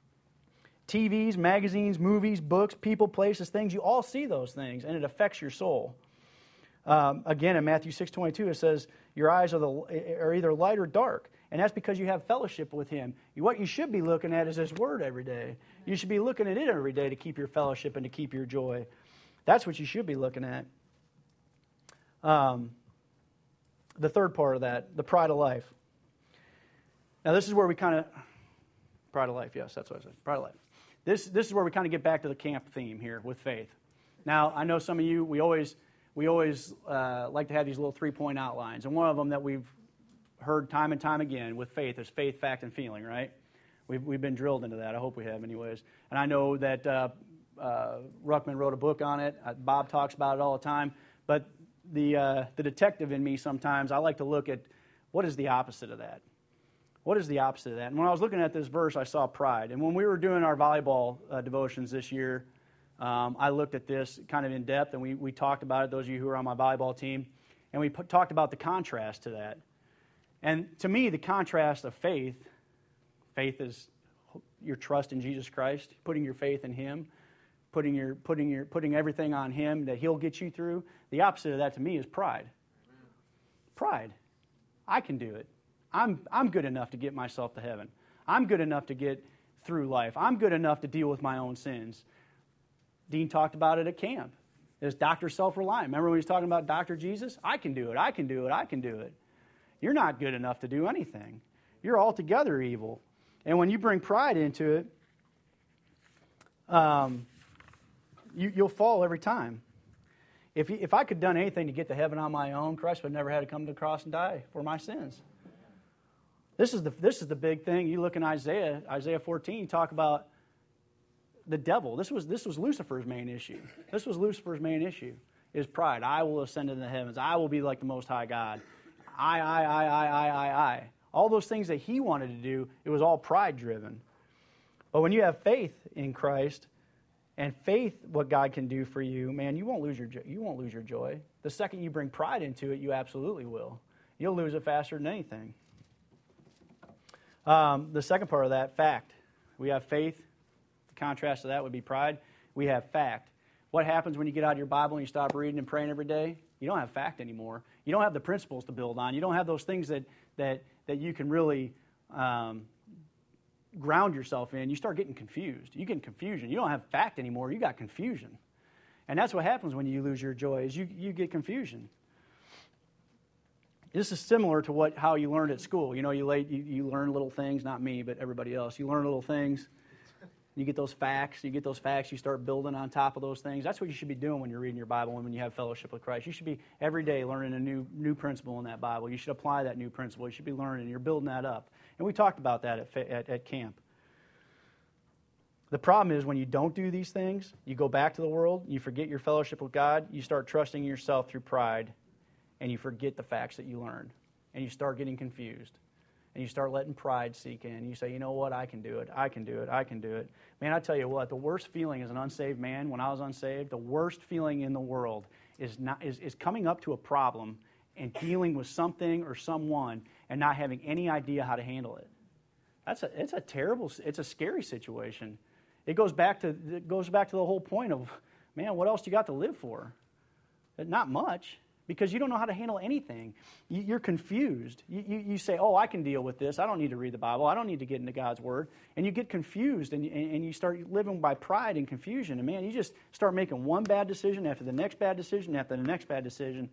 T Vs, magazines, movies, books, people, places, things, you all see those things, and it affects your soul. Um, again, in Matthew six twenty-two, it says, your eyes are, the, are either light or dark. And that's because you have fellowship with Him. What you should be looking at is His Word every day. You should be looking at it every day to keep your fellowship and to keep your joy. That's what you should be looking at. Um, the third part of that, the pride of life. Now, this is where we kind of... Pride of life, yes, that's what I said. Pride of life. This, this is where we kind of get back to the camp theme here with faith. Now, I know some of you, we always, we always uh, like to have these little three-point outlines. And one of them that we've heard time and time again with faith is faith, fact, and feeling, right? We've, we've been drilled into that. I hope we have anyways. And I know that uh, uh, Ruckman wrote a book on it. Uh, Bob talks about it all the time. But the, uh, the detective in me sometimes, I like to look at what is the opposite of that? What is the opposite of that? And when I was looking at this verse, I saw pride. And when we were doing our volleyball uh, devotions this year, um, I looked at this kind of in depth, and we, we talked about it, those of you who are on my volleyball team, and we put, talked about the contrast to that. And to me, the contrast of faith, faith is your trust in Jesus Christ, putting your faith in Him, putting your putting your putting everything on Him that He'll get you through. The opposite of that to me is pride. Amen. Pride. I can do it. I'm I'm good enough to get myself to heaven. I'm good enough to get through life. I'm good enough to deal with my own sins. Dean talked about it at camp. There's Doctor Self-Reliant. Remember when he was talking about Doctor Jesus? I can do it. I can do it. I can do it. You're not good enough to do anything. You're altogether evil. And when you bring pride into it, um, you, you'll fall every time. If, if I could have done anything to get to heaven on my own, Christ would have never had to come to the cross and die for my sins. This is the, this is the big thing. You look in Isaiah, Isaiah fourteen, talk about the devil. This was, this was Lucifer's main issue. This was Lucifer's main issue, is pride. I will ascend into the heavens. I will be like the Most High God. I, I, I, I, I, I, I. All those things that he wanted to do, it was all pride-driven. But when you have faith in Christ, and faith what God can do for you, man, you won't lose your you won't lose your joy. The second you bring pride into it, you absolutely will. You'll lose it faster than anything. Um, the second part of that, fact. We have faith. The contrast to that would be pride. We have fact. What happens when you get out of your Bible and you stop reading and praying every day? You don't have fact anymore. You don't have the principles to build on. You don't have those things that that that you can really um, ground yourself in. You start getting confused. You get confusion. You don't have fact anymore. You got confusion. And that's what happens when you lose your joy, is you, you get confusion. This is similar to what how you learned at school. You know, you, late, you, you learn little things, not me, but everybody else. You learn little things. You get those facts. You get those facts. You start building on top of those things. That's what you should be doing when you're reading your Bible and when you have fellowship with Christ. You should be every day learning a new new principle in that Bible. You should apply that new principle. You should be learning. You're building that up. And we talked about that at, at, at camp. The problem is when you don't do these things, you go back to the world, you forget your fellowship with God, you start trusting yourself through pride, and you forget the facts that you learned. And you start getting confused. And you start letting pride seek in. You say, you know what, I can do it, I can do it, I can do it. Man, I tell you what, the worst feeling as an unsaved man, when I was unsaved, the worst feeling in the world is not is, is coming up to a problem and dealing with something or someone and not having any idea how to handle it. That's a it's a terrible, it's a scary situation. It goes back to it goes back to the whole point of, man, what else do you got to live for? Not much. Because you don't know how to handle anything. You're confused. You, you, you say, oh, I can deal with this. I don't need to read the Bible. I don't need to get into God's Word. And you get confused, and, and, and you start living by pride and confusion. And, man, you just start making one bad decision after the next bad decision after the next bad decision.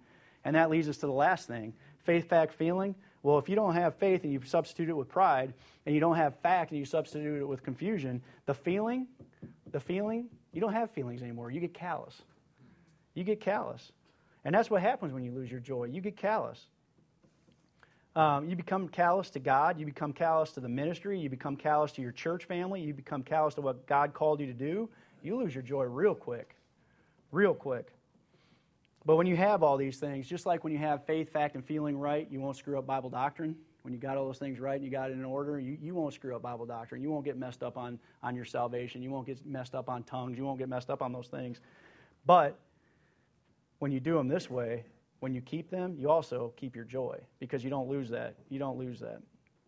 And that leads us to the last thing, faith, fact, feeling. Well, if you don't have faith and you substitute it with pride, and you don't have fact and you substitute it with confusion, the feeling, the feeling, you don't have feelings anymore. You get callous. You get callous. And that's what happens when you lose your joy. You get callous. Um, you become callous to God. You become callous to the ministry. You become callous to your church family. You become callous to what God called you to do. You lose your joy real quick. Real quick. But when you have all these things, just like when you have faith, fact, and feeling right, you won't screw up Bible doctrine. When you got all those things right and you got it in order, you, you won't screw up Bible doctrine. You won't get messed up on, on your salvation. You won't get messed up on tongues. You won't get messed up on those things. But when you do them this way, when you keep them, you also keep your joy because you don't lose that. You don't lose that.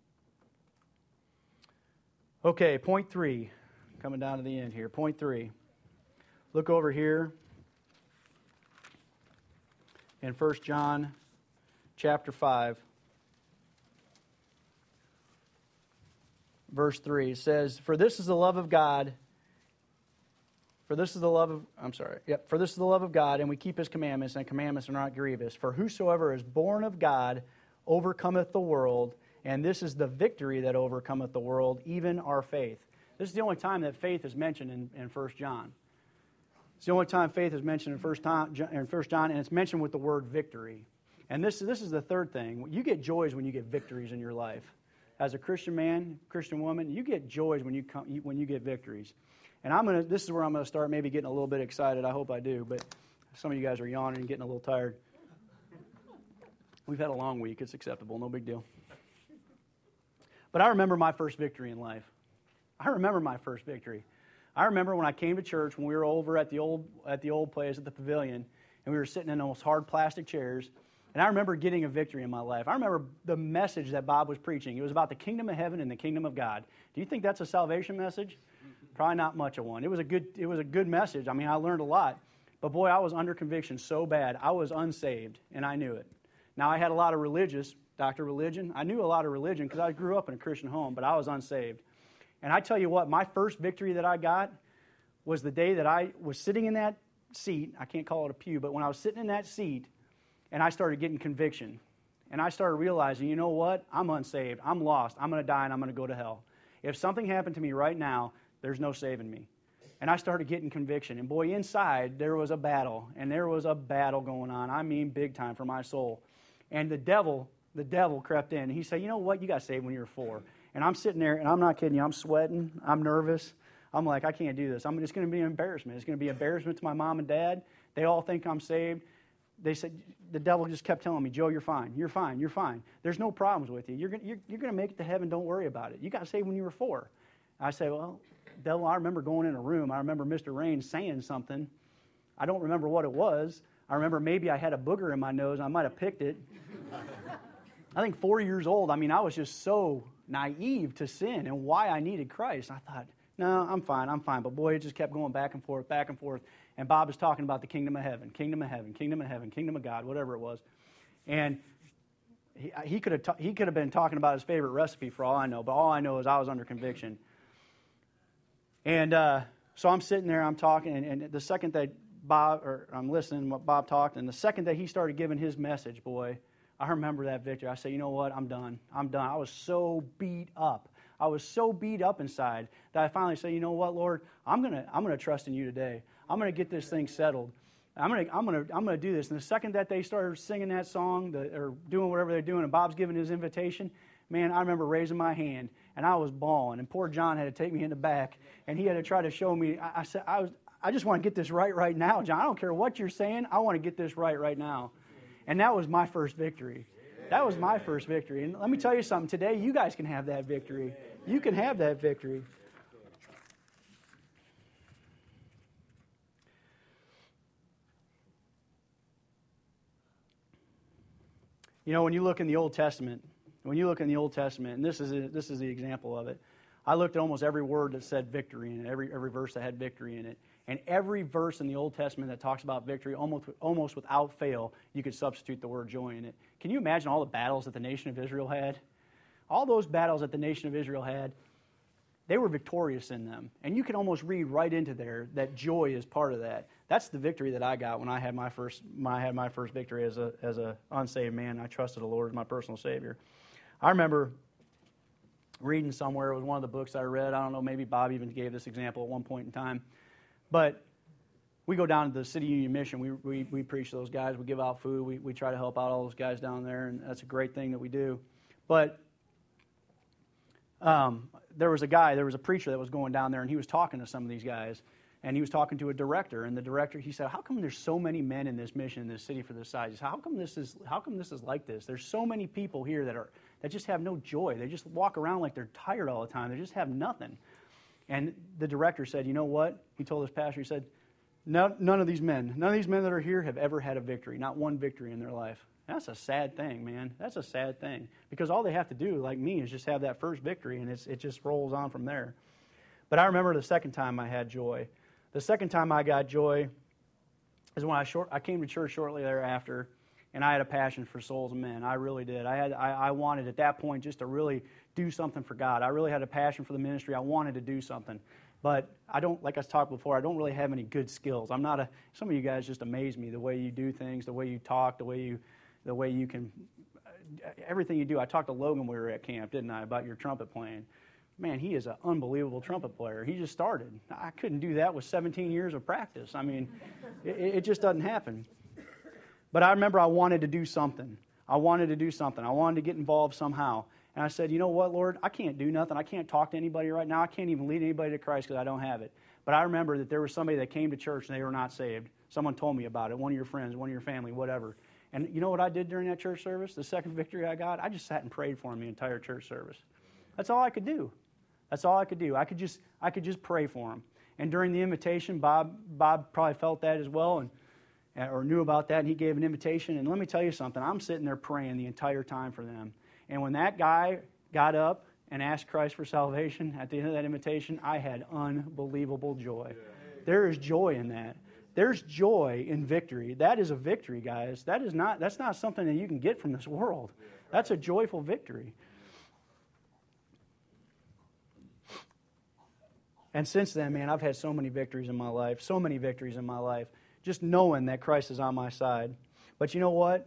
Okay, point three. Coming down to the end here. Point three. Look over here in First John chapter five. Verse three. It says, For this is the love of God... For this is the love of, I'm sorry, yep, for this is the love of God, and we keep His commandments, and commandments are not grievous. For whosoever is born of God overcometh the world, and this is the victory that overcometh the world, even our faith. This is the only time that faith is mentioned in, in First John. It's the only time faith is mentioned in First John, in First John, and it's mentioned with the word victory. And this, this is the third thing. You get joys when you get victories in your life. As a Christian man, Christian woman, you get joys when you come, when you get victories. And I'm gonna. This is where I'm going to start maybe getting a little bit excited. I hope I do. But some of you guys are yawning and getting a little tired. We've had a long week. It's acceptable. No big deal. But I remember my first victory in life. I remember my first victory. I remember when I came to church when we were over at the old at the old place at the pavilion, and we were sitting in those hard plastic chairs. And I remember getting a victory in my life. I remember the message that Bob was preaching. It was about the kingdom of heaven and the kingdom of God. Do you think that's a salvation message? Probably not much of one. It was a good it was a good message. I mean, I learned a lot. But boy, I was under conviction so bad. I was unsaved, and I knew it. Now, I had a lot of religious, Doctor Religion. I knew a lot of religion because I grew up in a Christian home, but I was unsaved. And I tell you what, my first victory that I got was the day that I was sitting in that seat. I can't call it a pew, but when I was sitting in that seat, and I started getting conviction. And I started realizing, you know what? I'm unsaved. I'm lost. I'm going to die, and I'm going to go to hell. If something happened to me right now, there's no saving me. And I started getting conviction. And boy, inside, there was a battle. And there was a battle going on. I mean, big time for my soul. And the devil, the devil crept in. He said, you know what? You got saved when you were four. And I'm sitting there, and I'm not kidding you. I'm sweating. I'm nervous. I'm like, I can't do this. I'm just going to be an embarrassment. It's going to be embarrassment to my mom and dad. They all think I'm saved. They said, the devil just kept telling me, Joe, you're fine. You're fine. You're fine. There's no problems with you. You're going you're, you're to make it to heaven. Don't worry about it. You got saved when you were four. I say, well, devil, I remember going in a room. I remember Mister Raines saying something. I don't remember what it was. I remember maybe I had a booger in my nose. I might have picked it. I think four years old. I mean, I was just so naive to sin and why I needed Christ. I thought, no, I'm fine. I'm fine. But boy, it just kept going back and forth, back and forth. And Bob was talking about the kingdom of heaven, kingdom of heaven, kingdom of heaven, kingdom of God, whatever it was. And he, he could have ta- he could have been talking about his favorite recipe for all I know. But all I know is I was under conviction. And uh, so I'm sitting there, I'm talking, and, and the second that Bob, or I'm listening to what Bob talked, and the second that he started giving his message, boy, I remember that victory. I said, you know what, I'm done. I'm done. I was so beat up. I was so beat up inside that I finally said, you know what, Lord, I'm gonna I'm gonna trust in you today. I'm gonna get this thing settled. I'm gonna I'm gonna I'm gonna do this. And the second that they started singing that song, the, or doing whatever they're doing, and Bob's giving his invitation, man, I remember raising my hand and I was bawling. And poor John had to take me in the back, and he had to try to show me. I, I said, I was I just want to get this right right now, John. I don't care what you're saying. I want to get this right right now. And that was my first victory. That was my first victory. And let me tell you something. Today, you guys can have that victory. You can have that victory. You know, when you look in the Old Testament, when you look in the Old Testament, and this is a, this is the example of it. I looked at almost every word that said victory in it, every every verse that had victory in it. And every verse in the Old Testament that talks about victory, almost almost without fail, you could substitute the word joy in it. Can you imagine all the battles that the nation of Israel had? All those battles that the nation of Israel had, they were victorious in them. And you can almost read right into there that joy is part of that. That's the victory that I got when I had my first when I had my first victory as a as a unsaved man. I trusted the Lord as my personal Savior. I remember reading somewhere, it was one of the books I read. I don't know, maybe Bob even gave this example at one point in time. But we go down to the City Union Mission. We we, we preach to those guys. We give out food. We, we try to help out all those guys down there, and that's a great thing that we do. But um, there was a guy, there was a preacher that was going down there, and he was talking to some of these guys. And he was talking to a director, and the director, he said, how come there's so many men in this mission in this city for this size? He said, how come this is how come this is like this? There's so many people here that are that just have no joy. They just walk around like they're tired all the time. They just have nothing. And the director said, you know what? He told his pastor, he said, no, none of these men, none of these men that are here have ever had a victory, not one victory in their life. That's a sad thing, man. That's a sad thing. Because all they have to do, like me, is just have that first victory, and it's, it just rolls on from there. But I remember the second time I had joy. The second time I got joy is when I short, I came to church shortly thereafter, and I had a passion for souls and men. I really did. I had I, I wanted at that point just to really do something for God. I really had a passion for the ministry. I wanted to do something. But I don't, like I talked before, I don't really have any good skills. I'm not a, some of you guys just amaze me, the way you do things, the way you talk, the way you, the way you can, everything you do. I talked to Logan when we were at camp, didn't I, about your trumpet playing. Man, he is an unbelievable trumpet player. He just started. I couldn't do that with seventeen years of practice. I mean, it, it just doesn't happen. But I remember I wanted to do something. I wanted to do something. I wanted to get involved somehow. And I said, you know what, Lord? I can't do nothing. I can't talk to anybody right now. I can't even lead anybody to Christ because I don't have it. But I remember that there was somebody that came to church and they were not saved. Someone told me about it, one of your friends, one of your family, whatever. And you know what I did during that church service? The second victory I got, I just sat and prayed for him the entire church service. That's all I could do. That's all I could do. I could just I could just pray for him. And during the invitation, Bob Bob probably felt that as well, and or knew about that, and he gave an invitation. And let me tell you something. I'm sitting there praying the entire time for them. And when that guy got up and asked Christ for salvation at the end of that invitation, I had unbelievable joy. There is joy in that. There's joy in victory. That is a victory, guys. That is not that's not something that you can get from this world. That's a joyful victory. And since then, man, I've had so many victories in my life, so many victories in my life, just knowing that Christ is on my side. But you know what?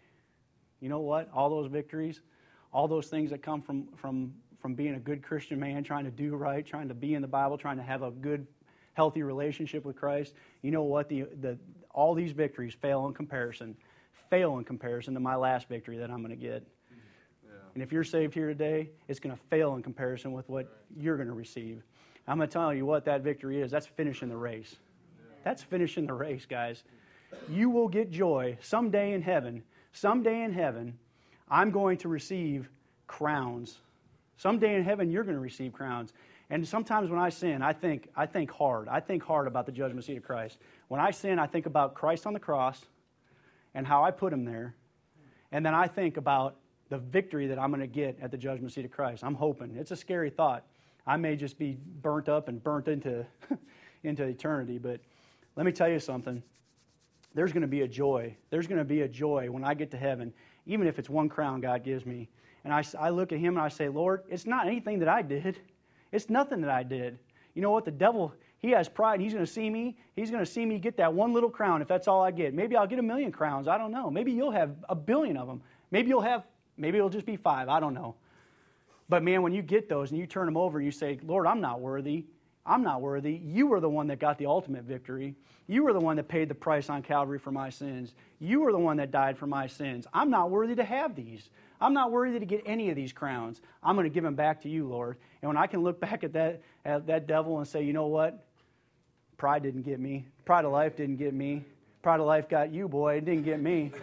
You know what? All those victories, all those things that come from, from, from being a good Christian man, trying to do right, trying to be in the Bible, trying to have a good, healthy relationship with Christ, you know what? The, the, all these victories fail in comparison, fail in comparison to my last victory that I'm going to get. Yeah. And if you're saved here today, it's going to fail in comparison with what you're going to receive. I'm going to tell you what that victory is. That's finishing the race. That's finishing the race, guys. You will get joy someday in heaven. Someday in heaven, I'm going to receive crowns. Someday in heaven, you're going to receive crowns. And sometimes when I sin, I think I think hard. I think hard about the judgment seat of Christ. When I sin, I think about Christ on the cross and how I put him there. And then I think about the victory that I'm going to get at the judgment seat of Christ. I'm hoping. It's a scary thought. I may just be burnt up and burnt into, into eternity, but let me tell you something. There's going to be a joy. There's going to be a joy when I get to heaven, even if it's one crown God gives me. And I, I look at him and I say, Lord, it's not anything that I did. It's nothing that I did. You know what? The devil, he has pride. He's going to see me. He's going to see me get that one little crown if that's all I get. Maybe I'll get a million crowns. I don't know. Maybe you'll have a billion of them. Maybe you'll have, maybe it'll just be five. I don't know. But man, when you get those and you turn them over and you say, Lord, I'm not worthy. I'm not worthy. You were the one that got the ultimate victory. You were the one that paid the price on Calvary for my sins. You were the one that died for my sins. I'm not worthy to have these. I'm not worthy to get any of these crowns. I'm going to give them back to you, Lord. And when I can look back at that, at that devil and say, you know what? Pride didn't get me. Pride of life didn't get me. Pride of life got you, boy. It didn't get me.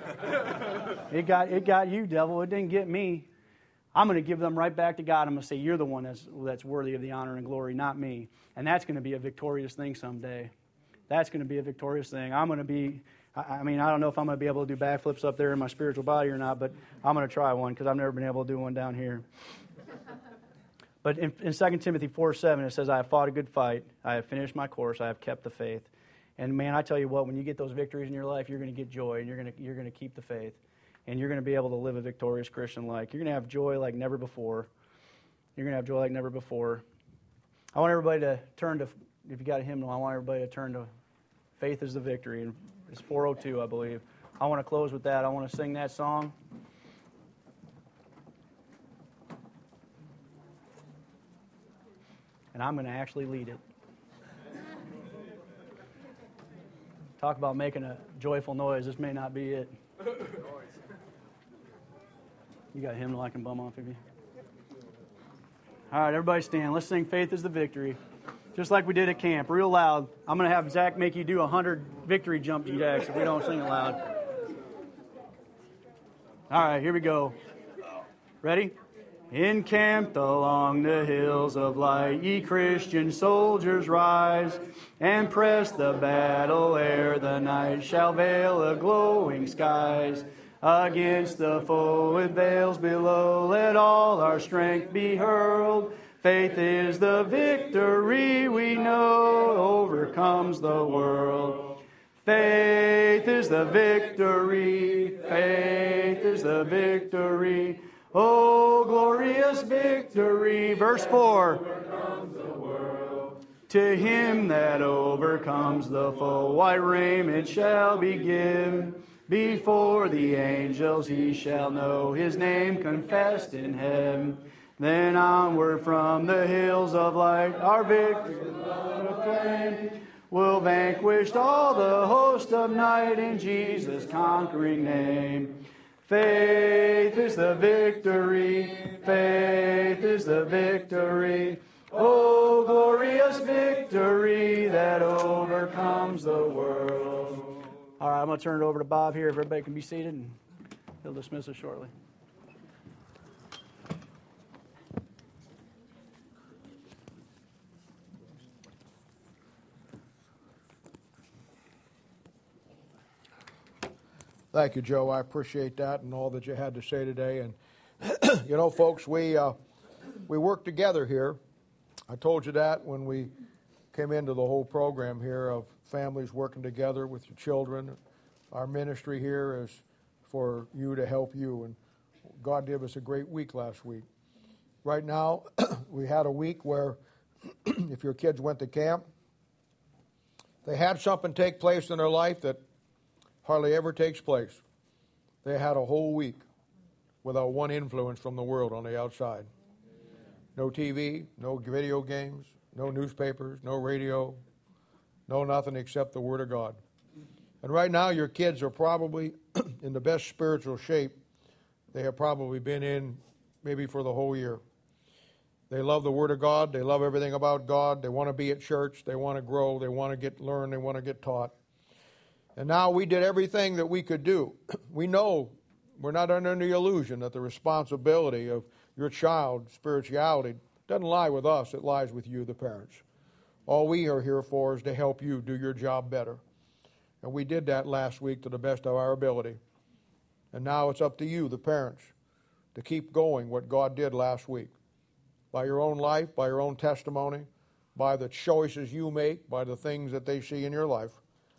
It got, it got you, devil. It didn't get me. I'm going to give them right back to God. I'm going to say, you're the one that's, that's worthy of the honor and glory, not me. And that's going to be a victorious thing someday. That's going to be a victorious thing. I'm going to be, I, I mean, I don't know if I'm going to be able to do backflips up there in my spiritual body or not, but I'm going to try one because I've never been able to do one down here. But in, in Second Timothy four seven, it says, I have fought a good fight. I have finished my course. I have kept the faith. And man, I tell you what, when you get those victories in your life, you're going to get joy and you're going to, you're going to keep the faith. And you're going to be able to live a victorious Christian life. You're going to have joy like never before. You're going to have joy like never before. I want everybody to turn to, if you got a hymnal, I want everybody to turn to Faith is the Victory. And it's four oh two, I believe. I want to close with that. I want to sing that song. And I'm going to actually lead it. Talk about making a joyful noise. This may not be it. You got a hymnal I can bum off of you? All right, everybody stand. Let's sing Faith is the Victory. Just like we did at camp, real loud. I'm going to have Zach make you do one hundred victory jumping jacks if we don't sing it loud. All right, here we go. Ready? Encamped along the hills of light, ye Christian soldiers rise, and press the battle ere the night shall veil the glowing skies. Against the foe with veils below, let all our strength be hurled. Faith is the victory we know overcomes the world. Faith is the victory, faith is the victory. Oh, glorious victory. Verse four. To him that overcomes the foe, white raiment shall be given. Before the angels he shall know his name confessed in heaven. Then onward from the hills of light, our victory of flame will vanquish all the host of night in Jesus' conquering name. Faith is the victory, faith is the victory. Oh, glorious victory that overcomes the world. All right, I'm going to turn it over to Bob here if everybody can be seated, and he'll dismiss us shortly. Thank you, Joe. I appreciate that and all that you had to say today. And, you know, folks, we uh, we work together here. I told you that when we came into the whole program here of families working together with your children. Our ministry here is for you to help you. And God gave us a great week last week. Right now, we had a week where if your kids went to camp, they had something take place in their life that hardly ever takes place. They had a whole week without one influence from the world on the outside. No T V, no video games, no newspapers, no radio, no nothing except the Word of God. And right now your kids are probably in the best spiritual shape they have probably been in maybe for the whole year. They love the Word of God. They love everything about God. They want to be at church. They want to grow. They want to get learn. They want to get taught. And now we did everything that we could do. We know we're not under the illusion that the responsibility of your child's spirituality doesn't lie with us. It lies with you, the parents. All we are here for is to help you do your job better. And we did that last week to the best of our ability. And now it's up to you, the parents, to keep going what God did last week. By your own life, by your own testimony, by the choices you make, by the things that they see in your life.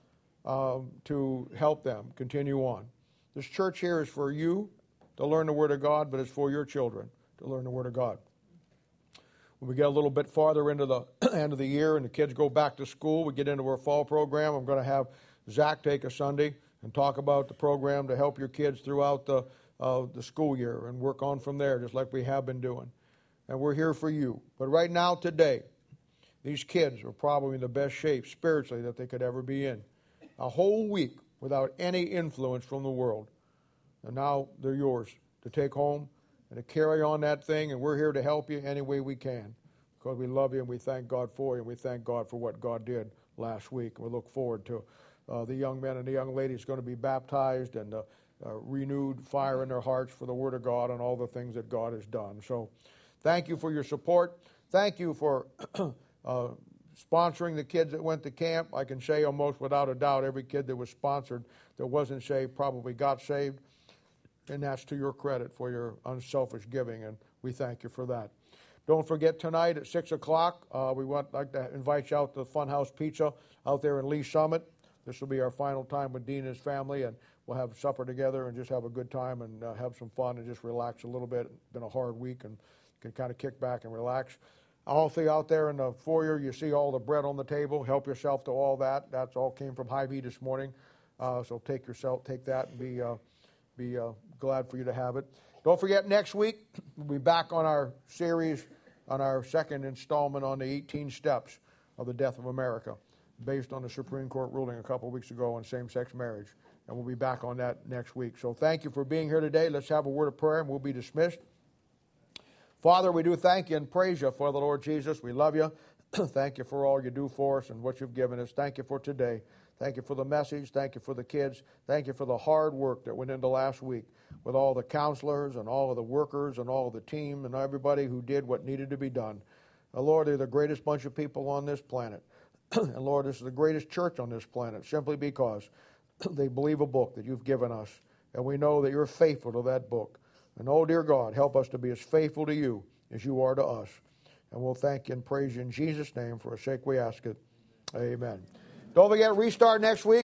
Um, to help them continue on. This church here is for you to learn the Word of God, but it's for your children to learn the Word of God. When we get a little bit farther into the end of the year and the kids go back to school, we get into our fall program. I'm going to have Zach take a Sunday and talk about the program to help your kids throughout the, uh, the school year and work on from there, just like we have been doing. And we're here for you. But right now, today, these kids are probably in the best shape spiritually that they could ever be in. A whole week without any influence from the world. And now they're yours to take home and to carry on that thing, and we're here to help you any way we can because we love you and we thank God for you, and we thank God for what God did last week. We look forward to uh, the young men and the young ladies going to be baptized and uh, uh, renewed fire in their hearts for the Word of God and all the things that God has done. So thank you for your support. Thank you for uh, sponsoring the kids that went to camp. I can say almost without a doubt every kid that was sponsored that wasn't saved probably got saved. And that's to your credit for your unselfish giving, and we thank you for that. Don't forget tonight at six o'clock, uh, we would like to invite you out to the Funhouse Pizza out there in Lee Summit. This will be our final time with Dean and his family, and we'll have supper together and just have a good time and uh, have some fun and just relax a little bit. It's been a hard week and can kind of kick back and relax. Also out there in the foyer, you see all the bread on the table. Help yourself to all that. That's all came from Hy-Vee this morning. Uh, so take yourself, take that, and be uh, be uh, glad for you to have it. Don't forget, next week we'll be back on our series, on our second installment on the eighteen steps of the death of America, based on the Supreme Court ruling a couple of weeks ago on same-sex marriage. And we'll be back on that next week. So thank you for being here today. Let's have a word of prayer and we'll be dismissed. Father, we do thank you and praise you for the Lord Jesus. We love you. Thank you for all you do for us and what you've given us. Thank you for today. Thank you for the message. Thank you for the kids. Thank you for the hard work that went into last week with all the counselors and all of the workers and all of the team and everybody who did what needed to be done. Uh, Lord, they're the greatest bunch of people on this planet. And Lord, this is the greatest church on this planet simply because they believe a book that you've given us. And we know that you're faithful to that book. And oh, dear God, help us to be as faithful to you as you are to us. And we'll thank you and praise you in Jesus' name. For a sake we ask it. Amen. Don't forget, restart next week.